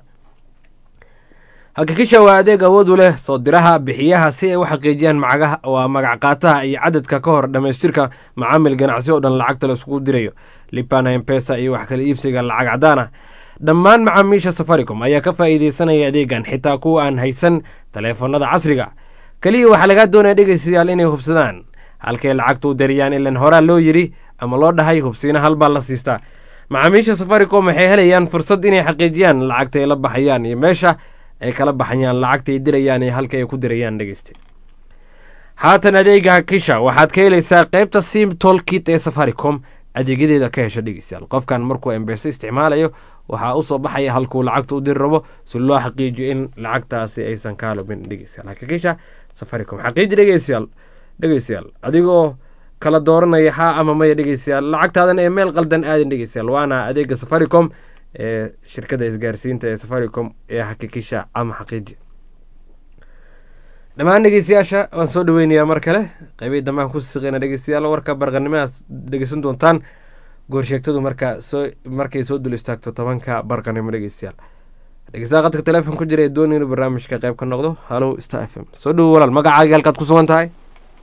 waa adeeg awood u leh soo diraha bixiyaha si ay u xaqiijiyaan waa magac qaataha iyo cadadka ka hor dhammaystirka macaamil ganacsi oo dhan lacagta la isugu dirayo lipana mpesa iyo wax kale iibsiga lacag cadaan ah dhammaan macaamiisha safaricom ayaa ka faa'iideysanaya adeegan xitaa kuwa aan haysan taleefanada casriga keliya waxaa lagaa doonaya dhegeystayaal inay hubsadaan halkay lacagta u dariyaan ilan horaa loo yidhi ama loo dhahay hubsiina halbaa la siistaa macaamiisha safaricom waxay helayaan fursad inay xaqiijiyaan lacagta ay la baxayaan iyo meesha ay kala baxayaan lacagta ay dirayaan iyo halka ay ku dirayaan dhegeysta haatan adeega hakisha waxaad ka helaysaa qaybta sim toolkit ee safaricom adeegyadeeda ka hesha dhegeystayaal qofkan markuu embesa isticmaalayo waxaa usoo baxaya halkuu lacagta u diri rabo si loo xaqiijiyo in lacagtaasi aysan kaa lumin dhegeystayaal hakikisha safaricom xaqiiji dhegeystayaal adigoo kala dooranaya haa ama maya dhegeystayaal lacagtaadan ee meel qaldan aadin dhegeystayaal waana adeega safaricom ee shirkadda isgaarsiinta ee safaricom ee hakikisha ama xaqiiji dhammaan dhegeystayaasha waan soo dhaweynayaa mar kale qaybay dambaan ku siqeyna dhegeystayaal warka barqanimadas dhegeysan doontaan goorsheegtadu markay soo dul istaagto 10 barqanimo dhegeystayaal dhegeystaha qadka telefoon ku jira ee doonaya inuu barnaamijka qayb ka noqdo. Halo Star FM, soo dhowo walaal, magacaaga halkaad ku sugan tahay?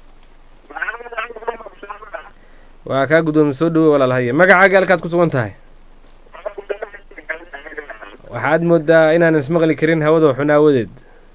waa kaa gudoomi, soo dhowo walaal. haye magacaaga halkaad ku sugan tahay? waxaad moodaa inaan ismaqli karin hawada xun aawadeed.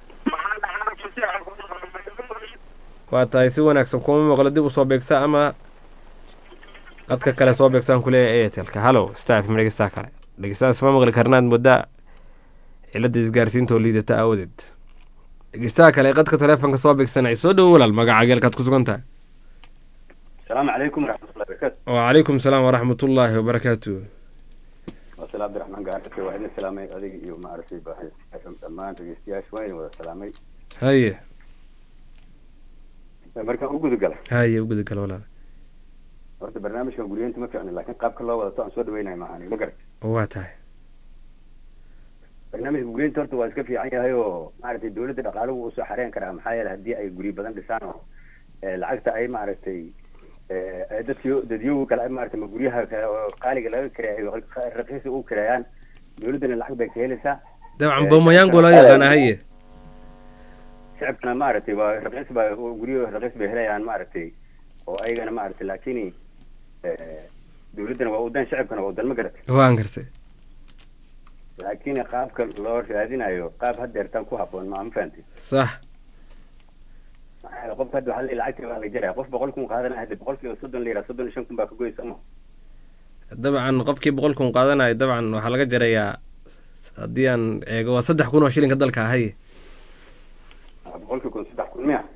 waa tahay, si wanaagsan kuma maqlo, dib usoo beegsa ama qadka kale soo beegsaan kuleeyahay Airtelka. halo Star FM, dhegeystaha kale, dhegeystahaas ma maqli karnaad moodaa cilada isgaarsiinta oo liidata aawadeed. dhegeystaha kale ee qadka telefoonka soo beegsanay, soo dhowo walaal, magacaaga halkaad ku sugan tahay? السلام عليكم ورحمة الله وبركاته. وعليكم السلام ورحمة الله وبركاته. وسلام عبد الرحمن قاعد وعدنا سلامي أديك يوم ما أرسل بحث أمان تجستيا شوي وسلامي. هاي. مركب وجود قال. هاي وجود قال ولا. ورد برنامج كقولين أنت ما في لكن قاب كله ولا طعم سود وين معاني ما قرأت. واتاي. برنامج كقولين ترى توازك في عيني هايو ما عرفت الدولة الأقالو وسحرين كلام حياة هدي أي قريب بدن لسانه العكس أي ما عرفتي. dadyo kale maartay ma guryaha qaaliga laga kireeyo raqiis u kireeyaan dawladana lacag bay ka helaysaa dabcan boomayaanku la yaqaan haye shacabkana maartay waa raqiis baa guryaha raqiis bay helayaan maartay oo ayagana maartay laakiin dawladana waa wadan shacabkana waa wadan ma garatay waan gartay laakiin qaabka loo raadinayo qaab hadeertan ku haboon ma fahanti sax qofka hadda waxa la lacagta waa la jiraa qof 100 kun qaadana hadda 100 lira 35 kun baa ka goysa ma dabcan qofkii 100 kun qaadanayo dabcan waxa laga jarayaa haddii aan eego waa 3 kun oo shilinka dalka ahay 100 kun 3 kun miya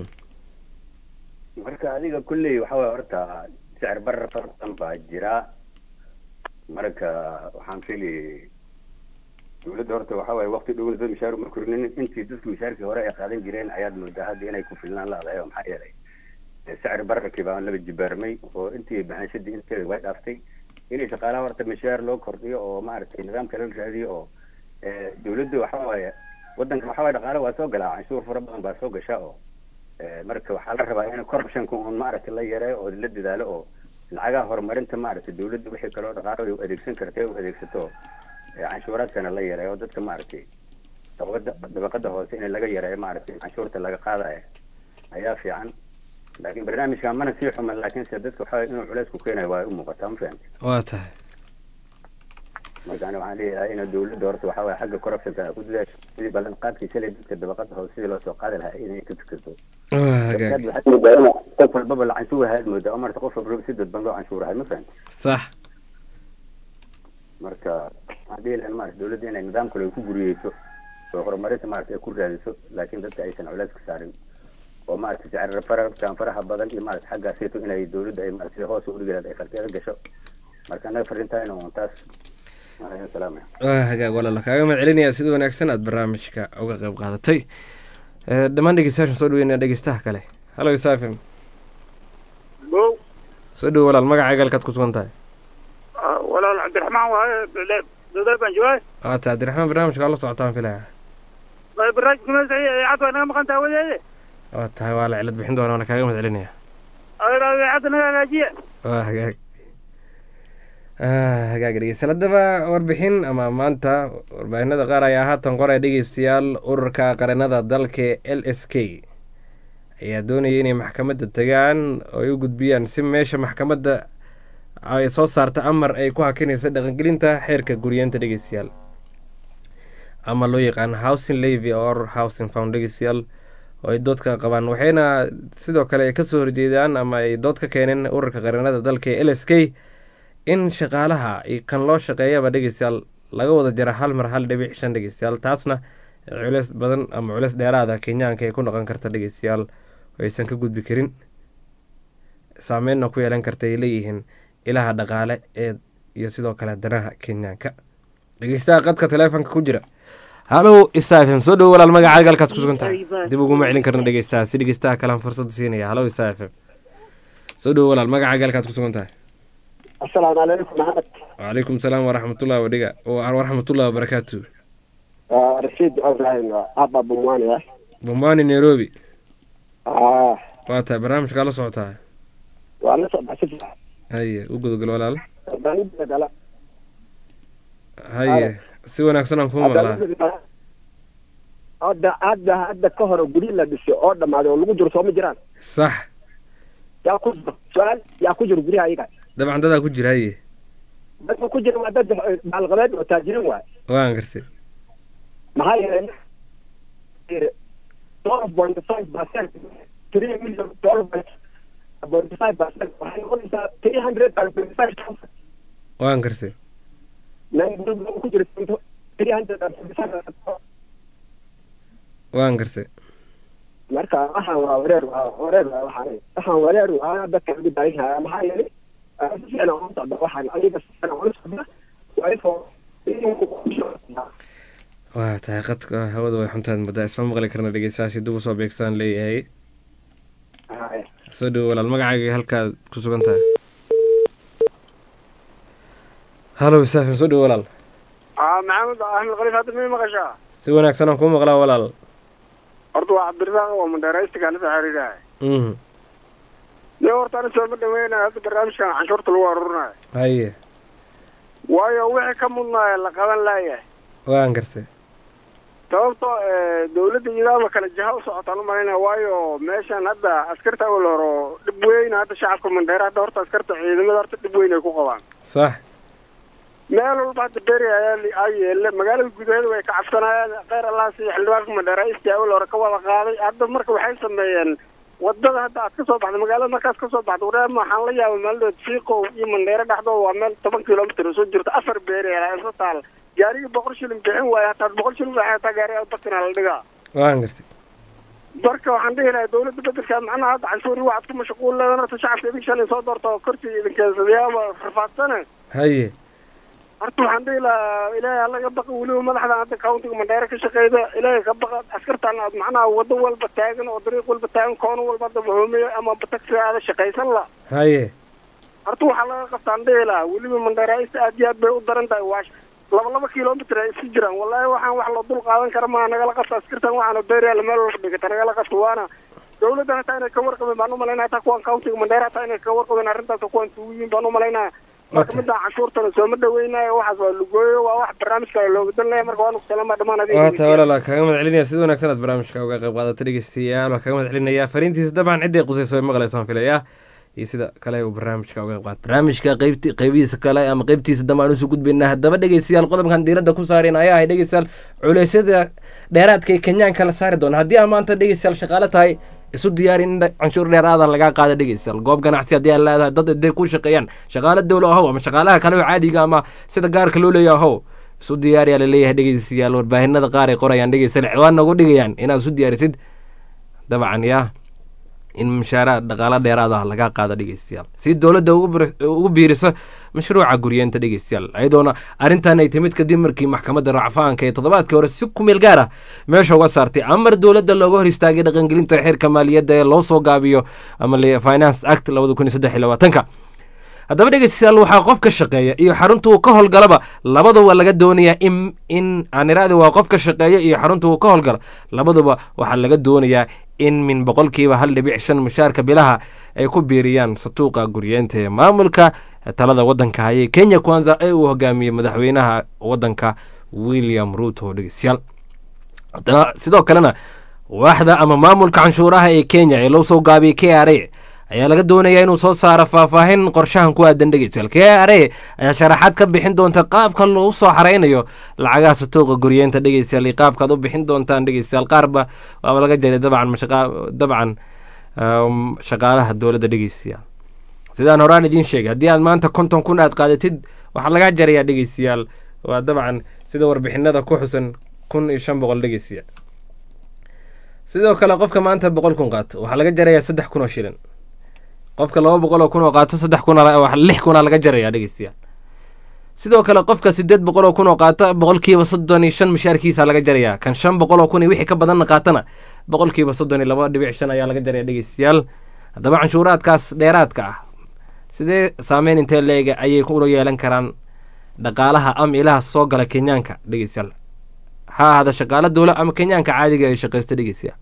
marka adiga kulli waxa way horta sicir bar farqan baa jira marka waxaan fiili dawladda horta waxa way waqti dhow dad mishaar ma kornin intii dadku mishaarkii hore ay qaadan jireen ayaad moodaa hadda inay ku filnaan la adayo maxaa yeelay sicir bararkii baa laba jibaarmay oo intii baxashadii intii way dhaaftay inay shaqaalaha horta mishaar loo kordhiyo oo maaragtay nidaamka la raadiyo oo dawladda waxa way wadanka waxa way dhaqaale waa soo galaa canshuur fara badan baa soo gasha oo marka waxaa la rabaa in corruption-ku maaragtay la yareeyo oo la dadaalo oo lacagaha horumarinta maaragtay dawladda wixii kale oo dhaqaale u adeegsan kartay u adeegsato canshuuraadkana la yareeyo dadka maaragtay dabaqada hoose in laga yareeyo maaragtay canshuurta laga qaadayo ayaa fiican laakiin barnaamijkan mana sii xuman laakiin se dadka waxa inuu culays ku keenayo waa u muuqataa ma fahamtay waa tahay marka ana waxaan leeyahay in dawladda horta waxa way xagga corruptionka ku dadaasho sidii ballan qaadkiisa leh dadka dabaqada hoose sidii loo soo qaadi lahaa inay ka fikirto qof walbaba la canshuurahayd moodaa oo marta qof walbaba si dadban loo canshuurahay ma fahamtay sax marka haddii laan maaragtay dawladda inay nidaam kale ku guriyeyso oo horumarinta maaragtay ay ku raadiso laakiin dadka aysan culays ka saarin oo maaragtay sicir faraha badan iyo maaragtay xaggaasayto inay dawladda ay maaragtay hoos u dhigaad ay farkeeda gasho marka anaga fariintaayna on taas salaam hagaag walaalo kaaga mahad celinayaa sida wanaagsan aad barnaamijka uga qayb qaadatay dhammaan dhegeystayaashan soo dhaweynaya dhegeystaha kale. halo isaafim, soo dhowo walaal, magacaaga halkaad ku sugan tahay? walaal cabdiraxmaan waaye dowdar baan joogaay. ta cabdiraxmaan barnaamijka waa la socotaan filaya barnaamijka cad waa naga maqan tahay wadeede waa tahay waa la cilad bixin doona waana kaaga mahad celinaya cadda naga hagaajiya waa hagaag hagaag dhegeystayaal haddaba warbixin ama maanta warbaahinada qaar ayaa haatan qoraya dhegeystayaal ururka qaranada dalka LSK ayaa doonaya inay maxkamadda tagaan oo ay u gudbiyaan si meesha maxkamadda ay soo saarta amar ay ku hakinaysa dhaqangelinta xeerka guryeenta dhegeystayaal ama loo yaqaan housing levy or housing fund dhegeystayaal oo ay doodka qabaan waxayna sidoo kale kasoo horjeedaan ama ay dood ka keeneen ururka qaranada dalka LSK in shaqaalaha kan loo shaqeeyaba dhegeystayaal laga wada jara 1.5 dhegeystayaal taasna culeys badan ama culeys dheeraada kenyaanka ay ku noqon karta dhegeystayaal oo aysan ka gudbi karin saameynna ku yeelan karta ay leeyihiin ilaha dhaqaale ee iyo sidoo kale danaha kenyaanka. dhegeystaha qadka teleefonka ku jira. halo isaafim, soo dhowo walaal, magacaaga halkaad ku sugan tahay? dib uguma celin karna dhegeystaha si dhegeystaha kalaan fursad siinaya. halo isaafim, soo dhowo walaal, magacaaga halkaad ku sugan tahay? السلام عليكم محمد. وعليكم السلام ورحمة الله وبركاته. رشيد إبراهيم أبا بوماني. بوماني نيروبي. آه. واتا برنامج قال صوتها. وأنا صبح هيا وقول ولا لا. بعيد لا. هيا si wanaagsan aan kuu maqlaa. hadda ka hore guryo la dhisay oo dhammaaday oo lagu jiro soo ma jiraan. sax. yaa ku jiro su-aal yaa ku jiro guryaha ayaga. dabcan dadaa ku jira haye. dadka ku jira waa dad maalqabeed oo taajiriin waay. waan gartay. maxaa yeelay 12.5% 3 million $12.5% waxay noqonaysaa 325,000. waan gartay. ku jira 325. waan gartay. marka waxaan waa wareer waxaan wareer waa dadka ugu baahanyahay maxaa yeelay fiicna oo socda waxaan adiga fiicna oo socda waa tahay qadka hawada way xuntaad muddaa isma maqli karna dhegeystayaashii dib u soo beegsaan leeyahay. soo dhowo walaal magacaaga halkaad ku sugan tahay. halo saafin soo dhowo walaal. maxamed ahmed khaliif hadda ma maqashaa? si wanaagsan aan kuu maqlaa walaal. horta waa cabdirasaaq oo mandheeraystiga la xiriirahay. ne horta ana sooma dhaweynayo hadda barnaamijkan canshuurta lagu aruurinayo. haye. waayo wixii ka mudnaaya la qaban laayahay. waan gartay. sababtoo dawladda nidaamka kale jaha u socotaan u malaynaya waayo meeshan hadda askarta awal horo dhib weyn hadda shacabka mandheera hadda horta askarta ciidamada horta dhib weyn ay ku qabaan. sax. meel walba hadda beri ayaa yeelle magaalada gudaheeda way ka cabsanayaan kheyr allah si xildhibaanka mandheera isti awal hore ka wada qaaday hadda marka waxay sameeyeen wadada hadda aad ka soo baxda magaalada markaas ka soo baxda wareer waxaan la yaabay maaldood fiiqow iyo mandheera dhexdooda waa meel 10 kilomitir oo soo jirta 4 beeri isla taal gaariga 100 shilin bixin waayo hataa 100 shilin waxay hataa gaariga bakina la dhigaa. waan gartay. marka waxaan dhihi lahaa dawladda bedelka macnaha hadda canshuuri waxaad ku mashquul leedahay horta shacabka idin shalay soo doorto korsi idin keensadayaaba rafaadsane. haye. horta waxaan dhihi lahaa ilaahay halaga baqa weliba madaxda hadda countiga mandheera ka shaqeyda ilaahay ka baqa askartan aad macnaha wado walba taagan oo dariiq walba taagan koono walba hadda mahoomiye ama taxi aada shaqaysan la. haye. horta waxaa laga qabtaan dhihi lahaa weliba mandheera aad iyo aad bay u daran tahay waa 2 kilomitir ay isu jiraan wallaahi waxaan wax loo dul qaadan kara maa nagala qabta askartan waxaana beeriyaal meel walba dhigata nagala qabta waana dawladda hataa inay ka warqabeen baan u malaynaya hataa kuwan countiga mandheera hataa inay ka warqabeen arrintaas kuwan tuugiin baan u malaynaya. marka midda canshuurtana sooma dhaweynayo waxaas waa lugooyo waa wax barnaamij kale looga dan leeyahay marka waanu salaama dhammaan adiga. waa taa walaala kaaga mahad celinaya sida wanaagsan aad barnaamijka uga qayb qaadato dhegeystayaal waa kaaga mahad celinaya fariintiisa dabcan ciddii qusayso way maqlaysaan filayaa iyo sida kale uu barnaamijka uga qayb qaato barnaamijka qaybihiisa kale ama qaybtiisa dambe aan usoo gudbaynaa haddaba dhegeystayaal qodobkan diiradda ku saareen ayaa ahay dhegeystayaal culeysyada dheeraadka ee kenyaanka la saari doona haddii aad maanta dhegeystayaal shaqaale tahay isu diyaari in canshuur dheeraada lagaa qaada dhegeystayaal goob ganacsi haddii aad leedahay dad eday ku shaqeeyaan shaqaale dawlo ahow ama shaqaalaha kale oo caadiga ama sida gaarka loo leeyahay ahow isu diyaariyaa laleeyahay dhegeystayaal warbaahinada qaar ay qorayaan dhegeystayaal ciwaan noogu dhigayaan inaad isu diyaarisid dabcan yaa in mushaara dhaqaala dheeraad ah laga qaada dhegeystayaal si dowladda ugu biiriso mashruuca guryeenta dhegeystayaal ayadoona arrintan ay timid kadib markii maxkamadda racfaanka ee toddobaadkii hore si ku meel gaar ah meesha uga saartay amar dowladda looga hor istaagay dhaqangelinta xeerka maaliyadda ee loo soo gaabiyo ama finance act 2023 haddaba dhegeystayaal waxaa qof ka shaqeeya iyo xarunta uu ka howlgalaba labaduba laga doonayaa in aan iraadi waa qof ka shaqeeya iyo xarunta uu ka howlgalo labaduba waxaa laga doonayaa in min 1.5% mushaarka bilaha ay ku biiriyaan satuuqa guryeenta ee maamulka talada wadanka hayay Kenya Kwanza ee uu hogaamiyay madaxweynaha wadanka William Ruto dhegeystayaal sidoo kalena waaxda ama maamulka canshuuraha ee Kenya ee loo soo gaabiyay KRA ayaa laga doonayaa inuu soo saaro faahfaahin qorshahan ku aadan dhegeystayaal KRA ayaa sharaxaad ka bixin doonta qaabka loo soo xareynayo lacagaha satuuqa guryeenta dhegeystayaal iyo qaabka aad u bixin doontaan dhegeystayaal qaarba waa laga jaray dabcan shaqaalaha dowladda dhegeystayaal sidaan horaan idiin sheegay haddii aad maanta 50,000 aad qaadatid waxaa laga jarayaa dhegeystayaal waa dabcan sida warbixinada ku xusan 1,500 dhegeystayaal sidoo kale qofka maanta 100,000 qaato waxaa laga jarayaa 3,000 oo shilin qofka 200,000 oo qaato 3,000 wax 6,000 laga jarayaa dhegeystayaal sidoo kale qofka 800,000 oo qaata 35% mushaarkiisa laga jarayaa kan 500,000 wixii ka badan qaatana 32.5 ayaa laga jarayaa dhegeystayaal haddaba canshuuraadkaas dheeraadka ah sidee saameyn intee leega ayay ku yeelan karaan dhaqaalaha ama ilaha soo gala Kenyaanka dhegeystayaal ha hada shaqaale dawlad ama Kenyaanka caadiga ay shaqeysta dhegeystayaal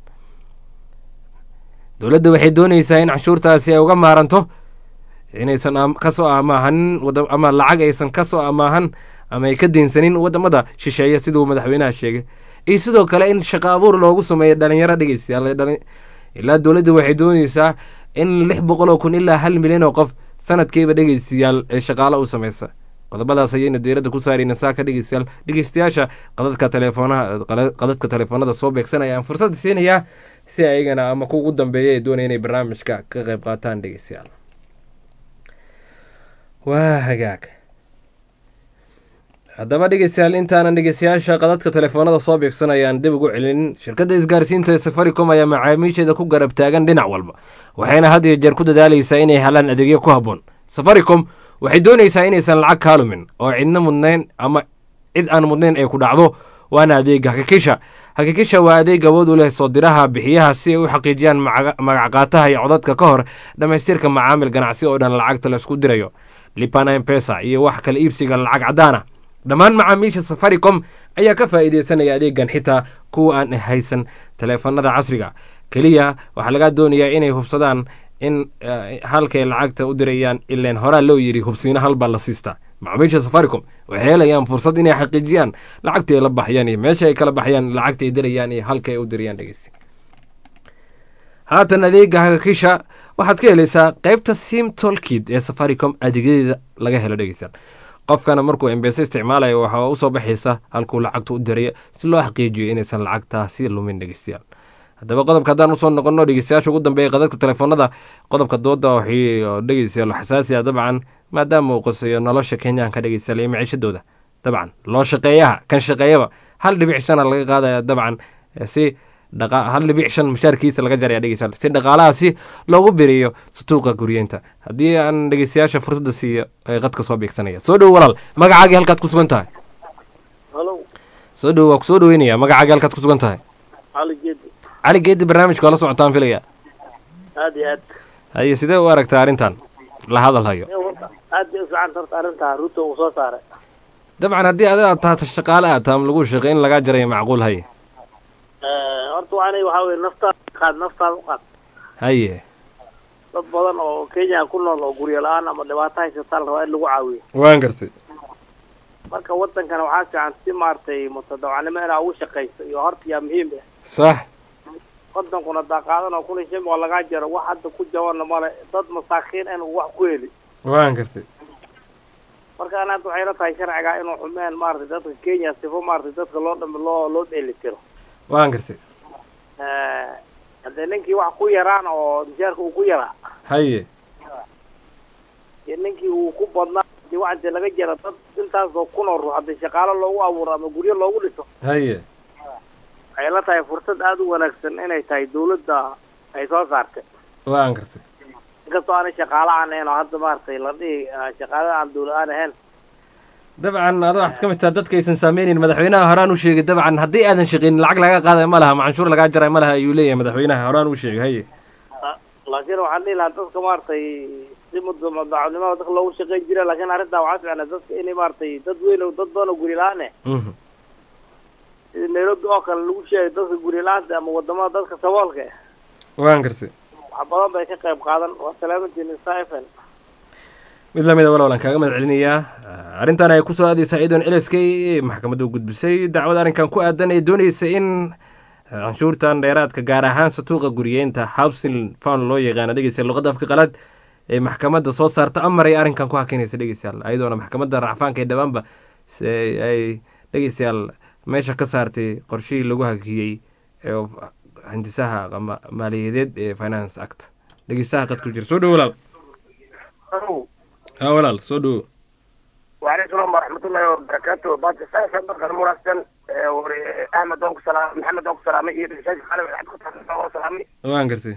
dowladda waxay doonaysaa in canshuurtaasi ay uga maaranto inaysan ka soo amaahan ama lacag aysan ka soo amaahan ama ay ka deensanin wadamada shisheeya siduu madaxweynaha sheegay, iyo sidoo kale in shaqo abuur loogu sameeyo dhalinyaro dhegeystayaal. ilaa dowladda waxay doonaysaa in 600,000 ilaa 1 milyan oo qof sanadkiiba dhegeystayaal ee shaqaalo u sameysa. qodobadaas ayaynu diiradda ku saarayna saaka dhegeystayaasha qadadka telefoonada soo beegsanayaan fursad siinayaa si ayagana ama kuugu dambeeya ay doonaya inay barnaamijka ka qayb qaataan dhegeystayaal. waa hagaag haddaba dhegeystayaal intaanan dhegeystayaasha qadadka telefoonada soo beegsanayaan dib ugu celin, shirkadda isgaarsiinta ee Safaricom ayaa macaamiisheeda ku garab taagan dhinac walba, waxayna had iyo jeer ku dadaalaysaa inay helaan adeegyo ku habboon. Safaricom waxay doonaysaa inaysan lacag kaalumin oo cidna mudnayn ama cid aan mudnayn ay ku dhacdo, waana adeega Hakikisha waa adeeg awood u leh soo diraha bixiyaha si ay u xaqiijiyaan magac qaataha iyo codadka ka hor dhamaystirka macaamil ganacsi oo dhan lacagta la isku dirayo, Lipa na M-Pesa iyo wax kala iibsiga lacag cadaan ah. dhammaan macaamiisha Safaricom ayaa ka faa'iideysanaya adeegan, xitaa kuwa aan haysan taleefanada casriga. keliya waxaa laga doonayaa inay hubsadaan in halkay lacagta u dirayaan ileen horaa loo yiri hubsiina halbaa la siistaa. macaamiisha Safaricom waxay helayaan fursad inay xaqiijiyaan lacagta ay la baxayaan iyo meesha ay kala baxayaan lacagta ay dirayaan iyo halka ay u dirayaan dhegeysi. haatan adeega Hakikisha waxaad ka helaysaa qaybta SIM Toolkit ee Safaricom adeegyadeeda laga helo dhegeysan. qofkana markuu M-Pesa isticmaalayo waxa uu soo baxaysa halkuu lacagta u diray si loo xaqiijiyo inaysan lacagtaasi lumin dhegeystayaal. haddaba qodobka haddaan usoo noqono dhegeystayaasha ugu dambeeya qadadka telefoonada, qodobka dooda waxay dhegeystayaal xasaasi ah dabcan maadaama uu qoseeyo nolosha Kenyaanka dhegeystayaal iyo maciishadooda. dabcan loo shaqeeyaha kan shaqeeyaba 1.5 laga qaadaya dabcan si 1.5 mushaarkiisa laga jaraya dhegeystayaal si dhaqaalahaasi loogu biriyo suuqa guryeenta. haddii aan dhegeystayaasha fursadda siiyo ay qadka soo beegsanaya. soo dhow walaal, magacaaga halkaad ku sugan tahay? Hello. soo dhow waa ku soo dhaweynaya, magacaaga halkaad ku sugan tahay? Ali Geedi barnaamijka la socotaan filaya. aad iyo aad. haye sidee u aragtaa arrintan la hadal hayo? aad iyo fiican tarta arrinta Ruto uu soo saaray. dabcan haddii aad tahay shaqaale aad tahay lagu shaqeey in laga jaray macquul haye. horta waxa weeye nafta u qaad. haye dad badan oo Kenya ku nool oo guryo la'aan ama dhibaato haysta raba in lagu caawiyo. waan gartay. marka wadankana waxaa fiican si maartay mutadawacnimo inaa ugu shaqeyso iyo horta yaa muhiim ah. sax. wadankuna daaqaadan oo kulay shay oo laga jaro wax hadda ku jawaana male dad masaakiin in wax ku heli. waan gartay. marka ana waxay la tahay sharciga inuu xumeen maartay dadka Kenya sifo maartay dadka loo dheelitiro. waan gartay. hadda ninkii wax ku yaraan oo mushaarka uu ku yaraa. haye ninkii uu ku badnaa dii waxa laga jara dad intaas oo ku nool hadda shaqaale loogu abuuro ama guryo loogu dhiso. haye waxay la tahay fursad aad u wanaagsan inay tahay dawladda ay soo saartay. waan gartay. inkastoo aan shaqaale aan ahayn oo hadda maartay la dhihi shaqaale aan dawlad aan ahayn. dabcan adoo waxaad ka mid tahay dadka aysan saameynin madaxweynaha horaan u sheegay dabcan haddii aadan shaqeynin lacag laga qaadayo ma laha macanshuur lagaa jaray ma laha ayuu leeyahay madaxweynaha horaan u sheegay. haye laakiin waxaan dhihi lahaa dadka maartay si muddaacnimada dadka loogu shaqeyn jira laakiin arrintaa waxaa fiicnaa dadka inay maartay dad weyn oo dad badan oo guri la-aan sida Nairobi oo kale lagu sheegay dadka guri la-aanta ama wadamada dadka saboolka ah. waan gartay. wax badan bay ka qayb qaadan. waa salaamantiin Stephen. mid lamida walaalan kaaga mahad celinayaa. arrintan ay kusoo aadaysa ciidan LSK maxkamadda u gudbisay dacwad arrinkan ku aadan ay doonaysa in canshuurtan dheeraadka gaar ahaan suuqa guryeenta housing fund loo yaqaano dhegeystayaal luqadda afka qalaad ee maxkamadda soo saarta amar ay arrinkan ku hakinaysa dhegeystayaal ayadoona maxkamadda racfaanka ee dhawaanba ay dhegeystayaal meesha ka saartay qorshihii lagu hakiyey ee hindisaha ama maaliyadeed ee finance act. dhegeystaha qad ku jira soo dhow walaal. walaal soo dhow. وعليكم السلام ورحمة الله وبركاته. بعد الساعة سبق المراسل أحمد دونك سلام محمد دونك سلامي يرجع خالد عبد الفتاح سلامي. وين قرتي؟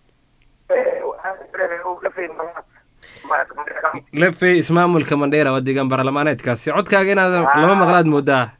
لفي اسمه ملك منديرة ودي جنب برلمانات كاسي عد كاجينا لما مغلاد موداه.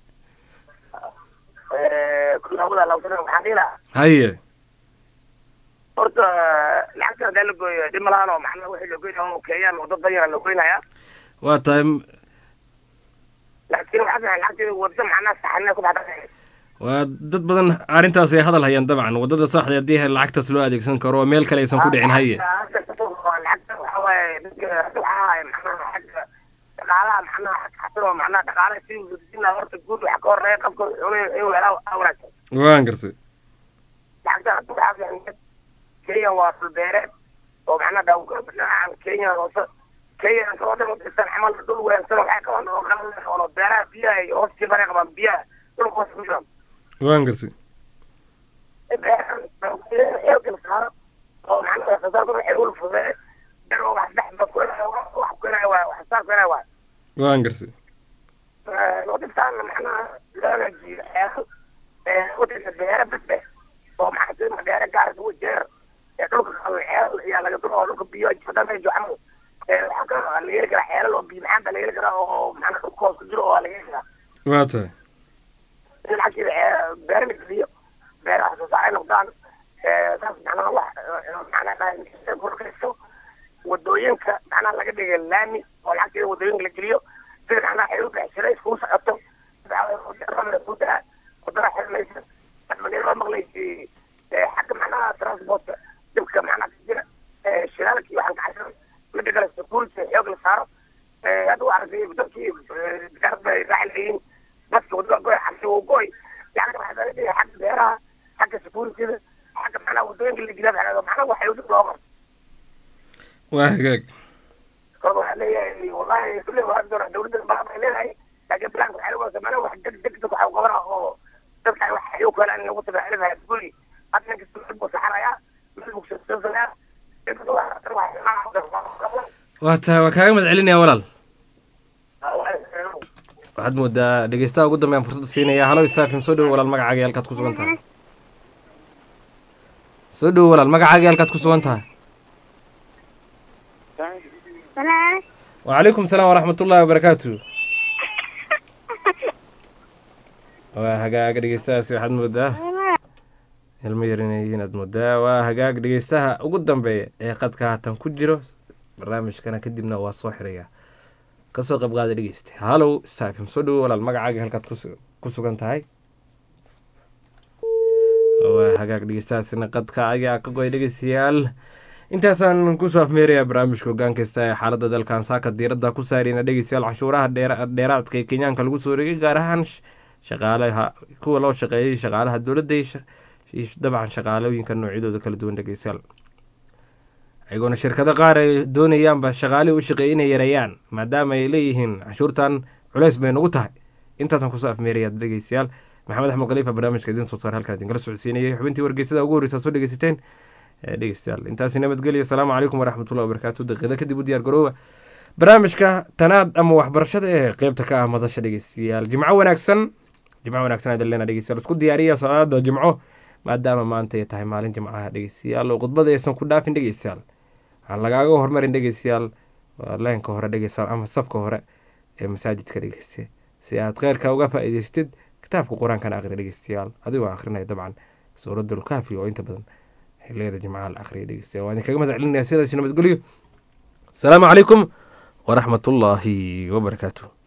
كل هذا لو سنة محلينا. هيا. horta lacagta dalab dimalaan oo maxna wixii loo geeyo oo Kenya oo dad dayar loo geeynaya waa tahay laakiin waxa lacagta wada macna saxna ku baxday waa dad badan arintaas ay hadal hayaan dabcan wadada saxda ah hadii lacagtaas loo adeegsan karo meel kale aysan ku dhicin haye lacagta waxa way dadka waxa maxna xagga dhaqaalaha macnaha xasilo macnaha dhaqaale si uu horta guud waxa ka horeeya qabka inuu helaa awraadsan waan gartay lacagta hadda waxaa fiican Kenya waa beereed oo macnaha dhawaan Kenya hoose Kenya soo dhan dadkan camal dhul weyn soo waxa ka oo qalan oo beeraha biyaha iyo hoos jibare qaban biyaha dhul qoos ku jira waan gartay oo macnaha sadaqo xirul fudeed daro wax dhaxba ku wax ku leeyahay wax saar ku leeyahay waan gartay wadadkan macnaha la jiyo wadada beeraha oo macnaha beeraha gaar u jeer dhulka ayaa laga duro dhulka biyo jidada joxmo waxa ka la yeeli karaa xeelal oo biyo macaan la yeeli karaa oo macnaha dhulka hoos ku jiro oo la yeeli karaa waa tahay laakiin beeraha biyo beeraha soo saaray noqdaan taas macnaha wax macnaha korkayso wadooyinka macnaha laga dhigay laami oo lacagta wadooyinka la geliyo sida macnaha ay u baxshay isku socoto wadada xirmaysa madina maqlaysi xagga macnaha transport dibka macnaha jira shiraalkii waxaan ka xashan midda kale security xoog la saaro hadda waa aragtay dadkii garab bay raacayeen dadka wadada goy xasho goy yani waxa la leeyahay xagga beeraha xagga security xagga macnaha wadooyinka la geliyo macnaha waxay u dib loo qoro waa hagaag كله عليه والله كل ما أقدر دولة البلد عليها لكن بلانك حلوة زمان واحد دك وحوقرها أو تبقى واحد يوكل أن يوصل عليها تقولي أتنك تحب صحراء مثل مكسر صغير waa kaaga mahad celinaya walaal waxaad moodaa dhegeystaha ugu dambeeyaan fursadda siinaya halo isaafim soo dhowo walaal magacaaga halkaad ku sugan tahay soo dhowo walaal magacaaga halkaad ku sugan tahay وعليكم السلام ورحمة الله وبركاته وهجاج دقيستها واحد مدة الميرينيين مدة وهجاج دقيستها وقدام بي قد كهتم كجرو برنامج كان كدبنا وصحرية قصة قبل دقيست هالو ساكن صدو ولا المقعد هل كسو كنت هاي وهجاج دقيستها سنة قد كاجا كقوي دقيسيال intaasaan kusoo afmeeraya barnaamijka hoggaan kasta ee xaaladda dalkan saaka diiradda ku saarayna dhegeystayaal cashuuraha dheeraadka ee kenyaanka lagu soo dhigay gaar ahaan shaqaalaha kuwa loo shaqeeyay shaqaalaha dowladda iyo dabcan shaqaalooyinka noocyadooda kala duwan dhegeystayaal ayagoona shirkado qaar ay doonayaanba shaqaalihii u shaqeeyay inay yareeyaan maadaama ay leeyihiin cashuurtan culays bay nagu tahay intaasaan kusoo afmeeraya dhegeystayaal maxamed axmed khaliifa barnaamijka idiin soo saaray halkan idinkala socodsiinayay xubintii wargeysada ugu horreysa soo dhegeysateen dhegeystayaal intaasi nabadgelya asalaamu calaykum waraxmatullahi wabarakaatu daqiiqada kadib u diyaar garooba barnaamijka tanaad ama waxbarashada ee qeybta ka ah madasha dhegeystayaal jimco wanaagsan aad leena dhegeystayaal isku diyaariya salaada jimco maadaama maanta ay tahay maalin jimcaha dhegeystayaal oo khudbada aysan ku dhaafin dhegeystayaal waxaan lagaaga hormarin dhegeystayaal leenka hore dhegeystayaal ama safka hore ee masaajidka dhegeysta si aad kheyrka uga faa'iidaystid kitaabka qur-aankana aqri dhegeystayaal adigoo aqrinaya dabcan suuratul kahfi oo inta badan xilliyada jimcaha la akhriya dhegeystayaal waa idinkaga mahad celinaya sidaasi nabadgelyo asalaamu calaykum waraxmatullaahi wabarakaatu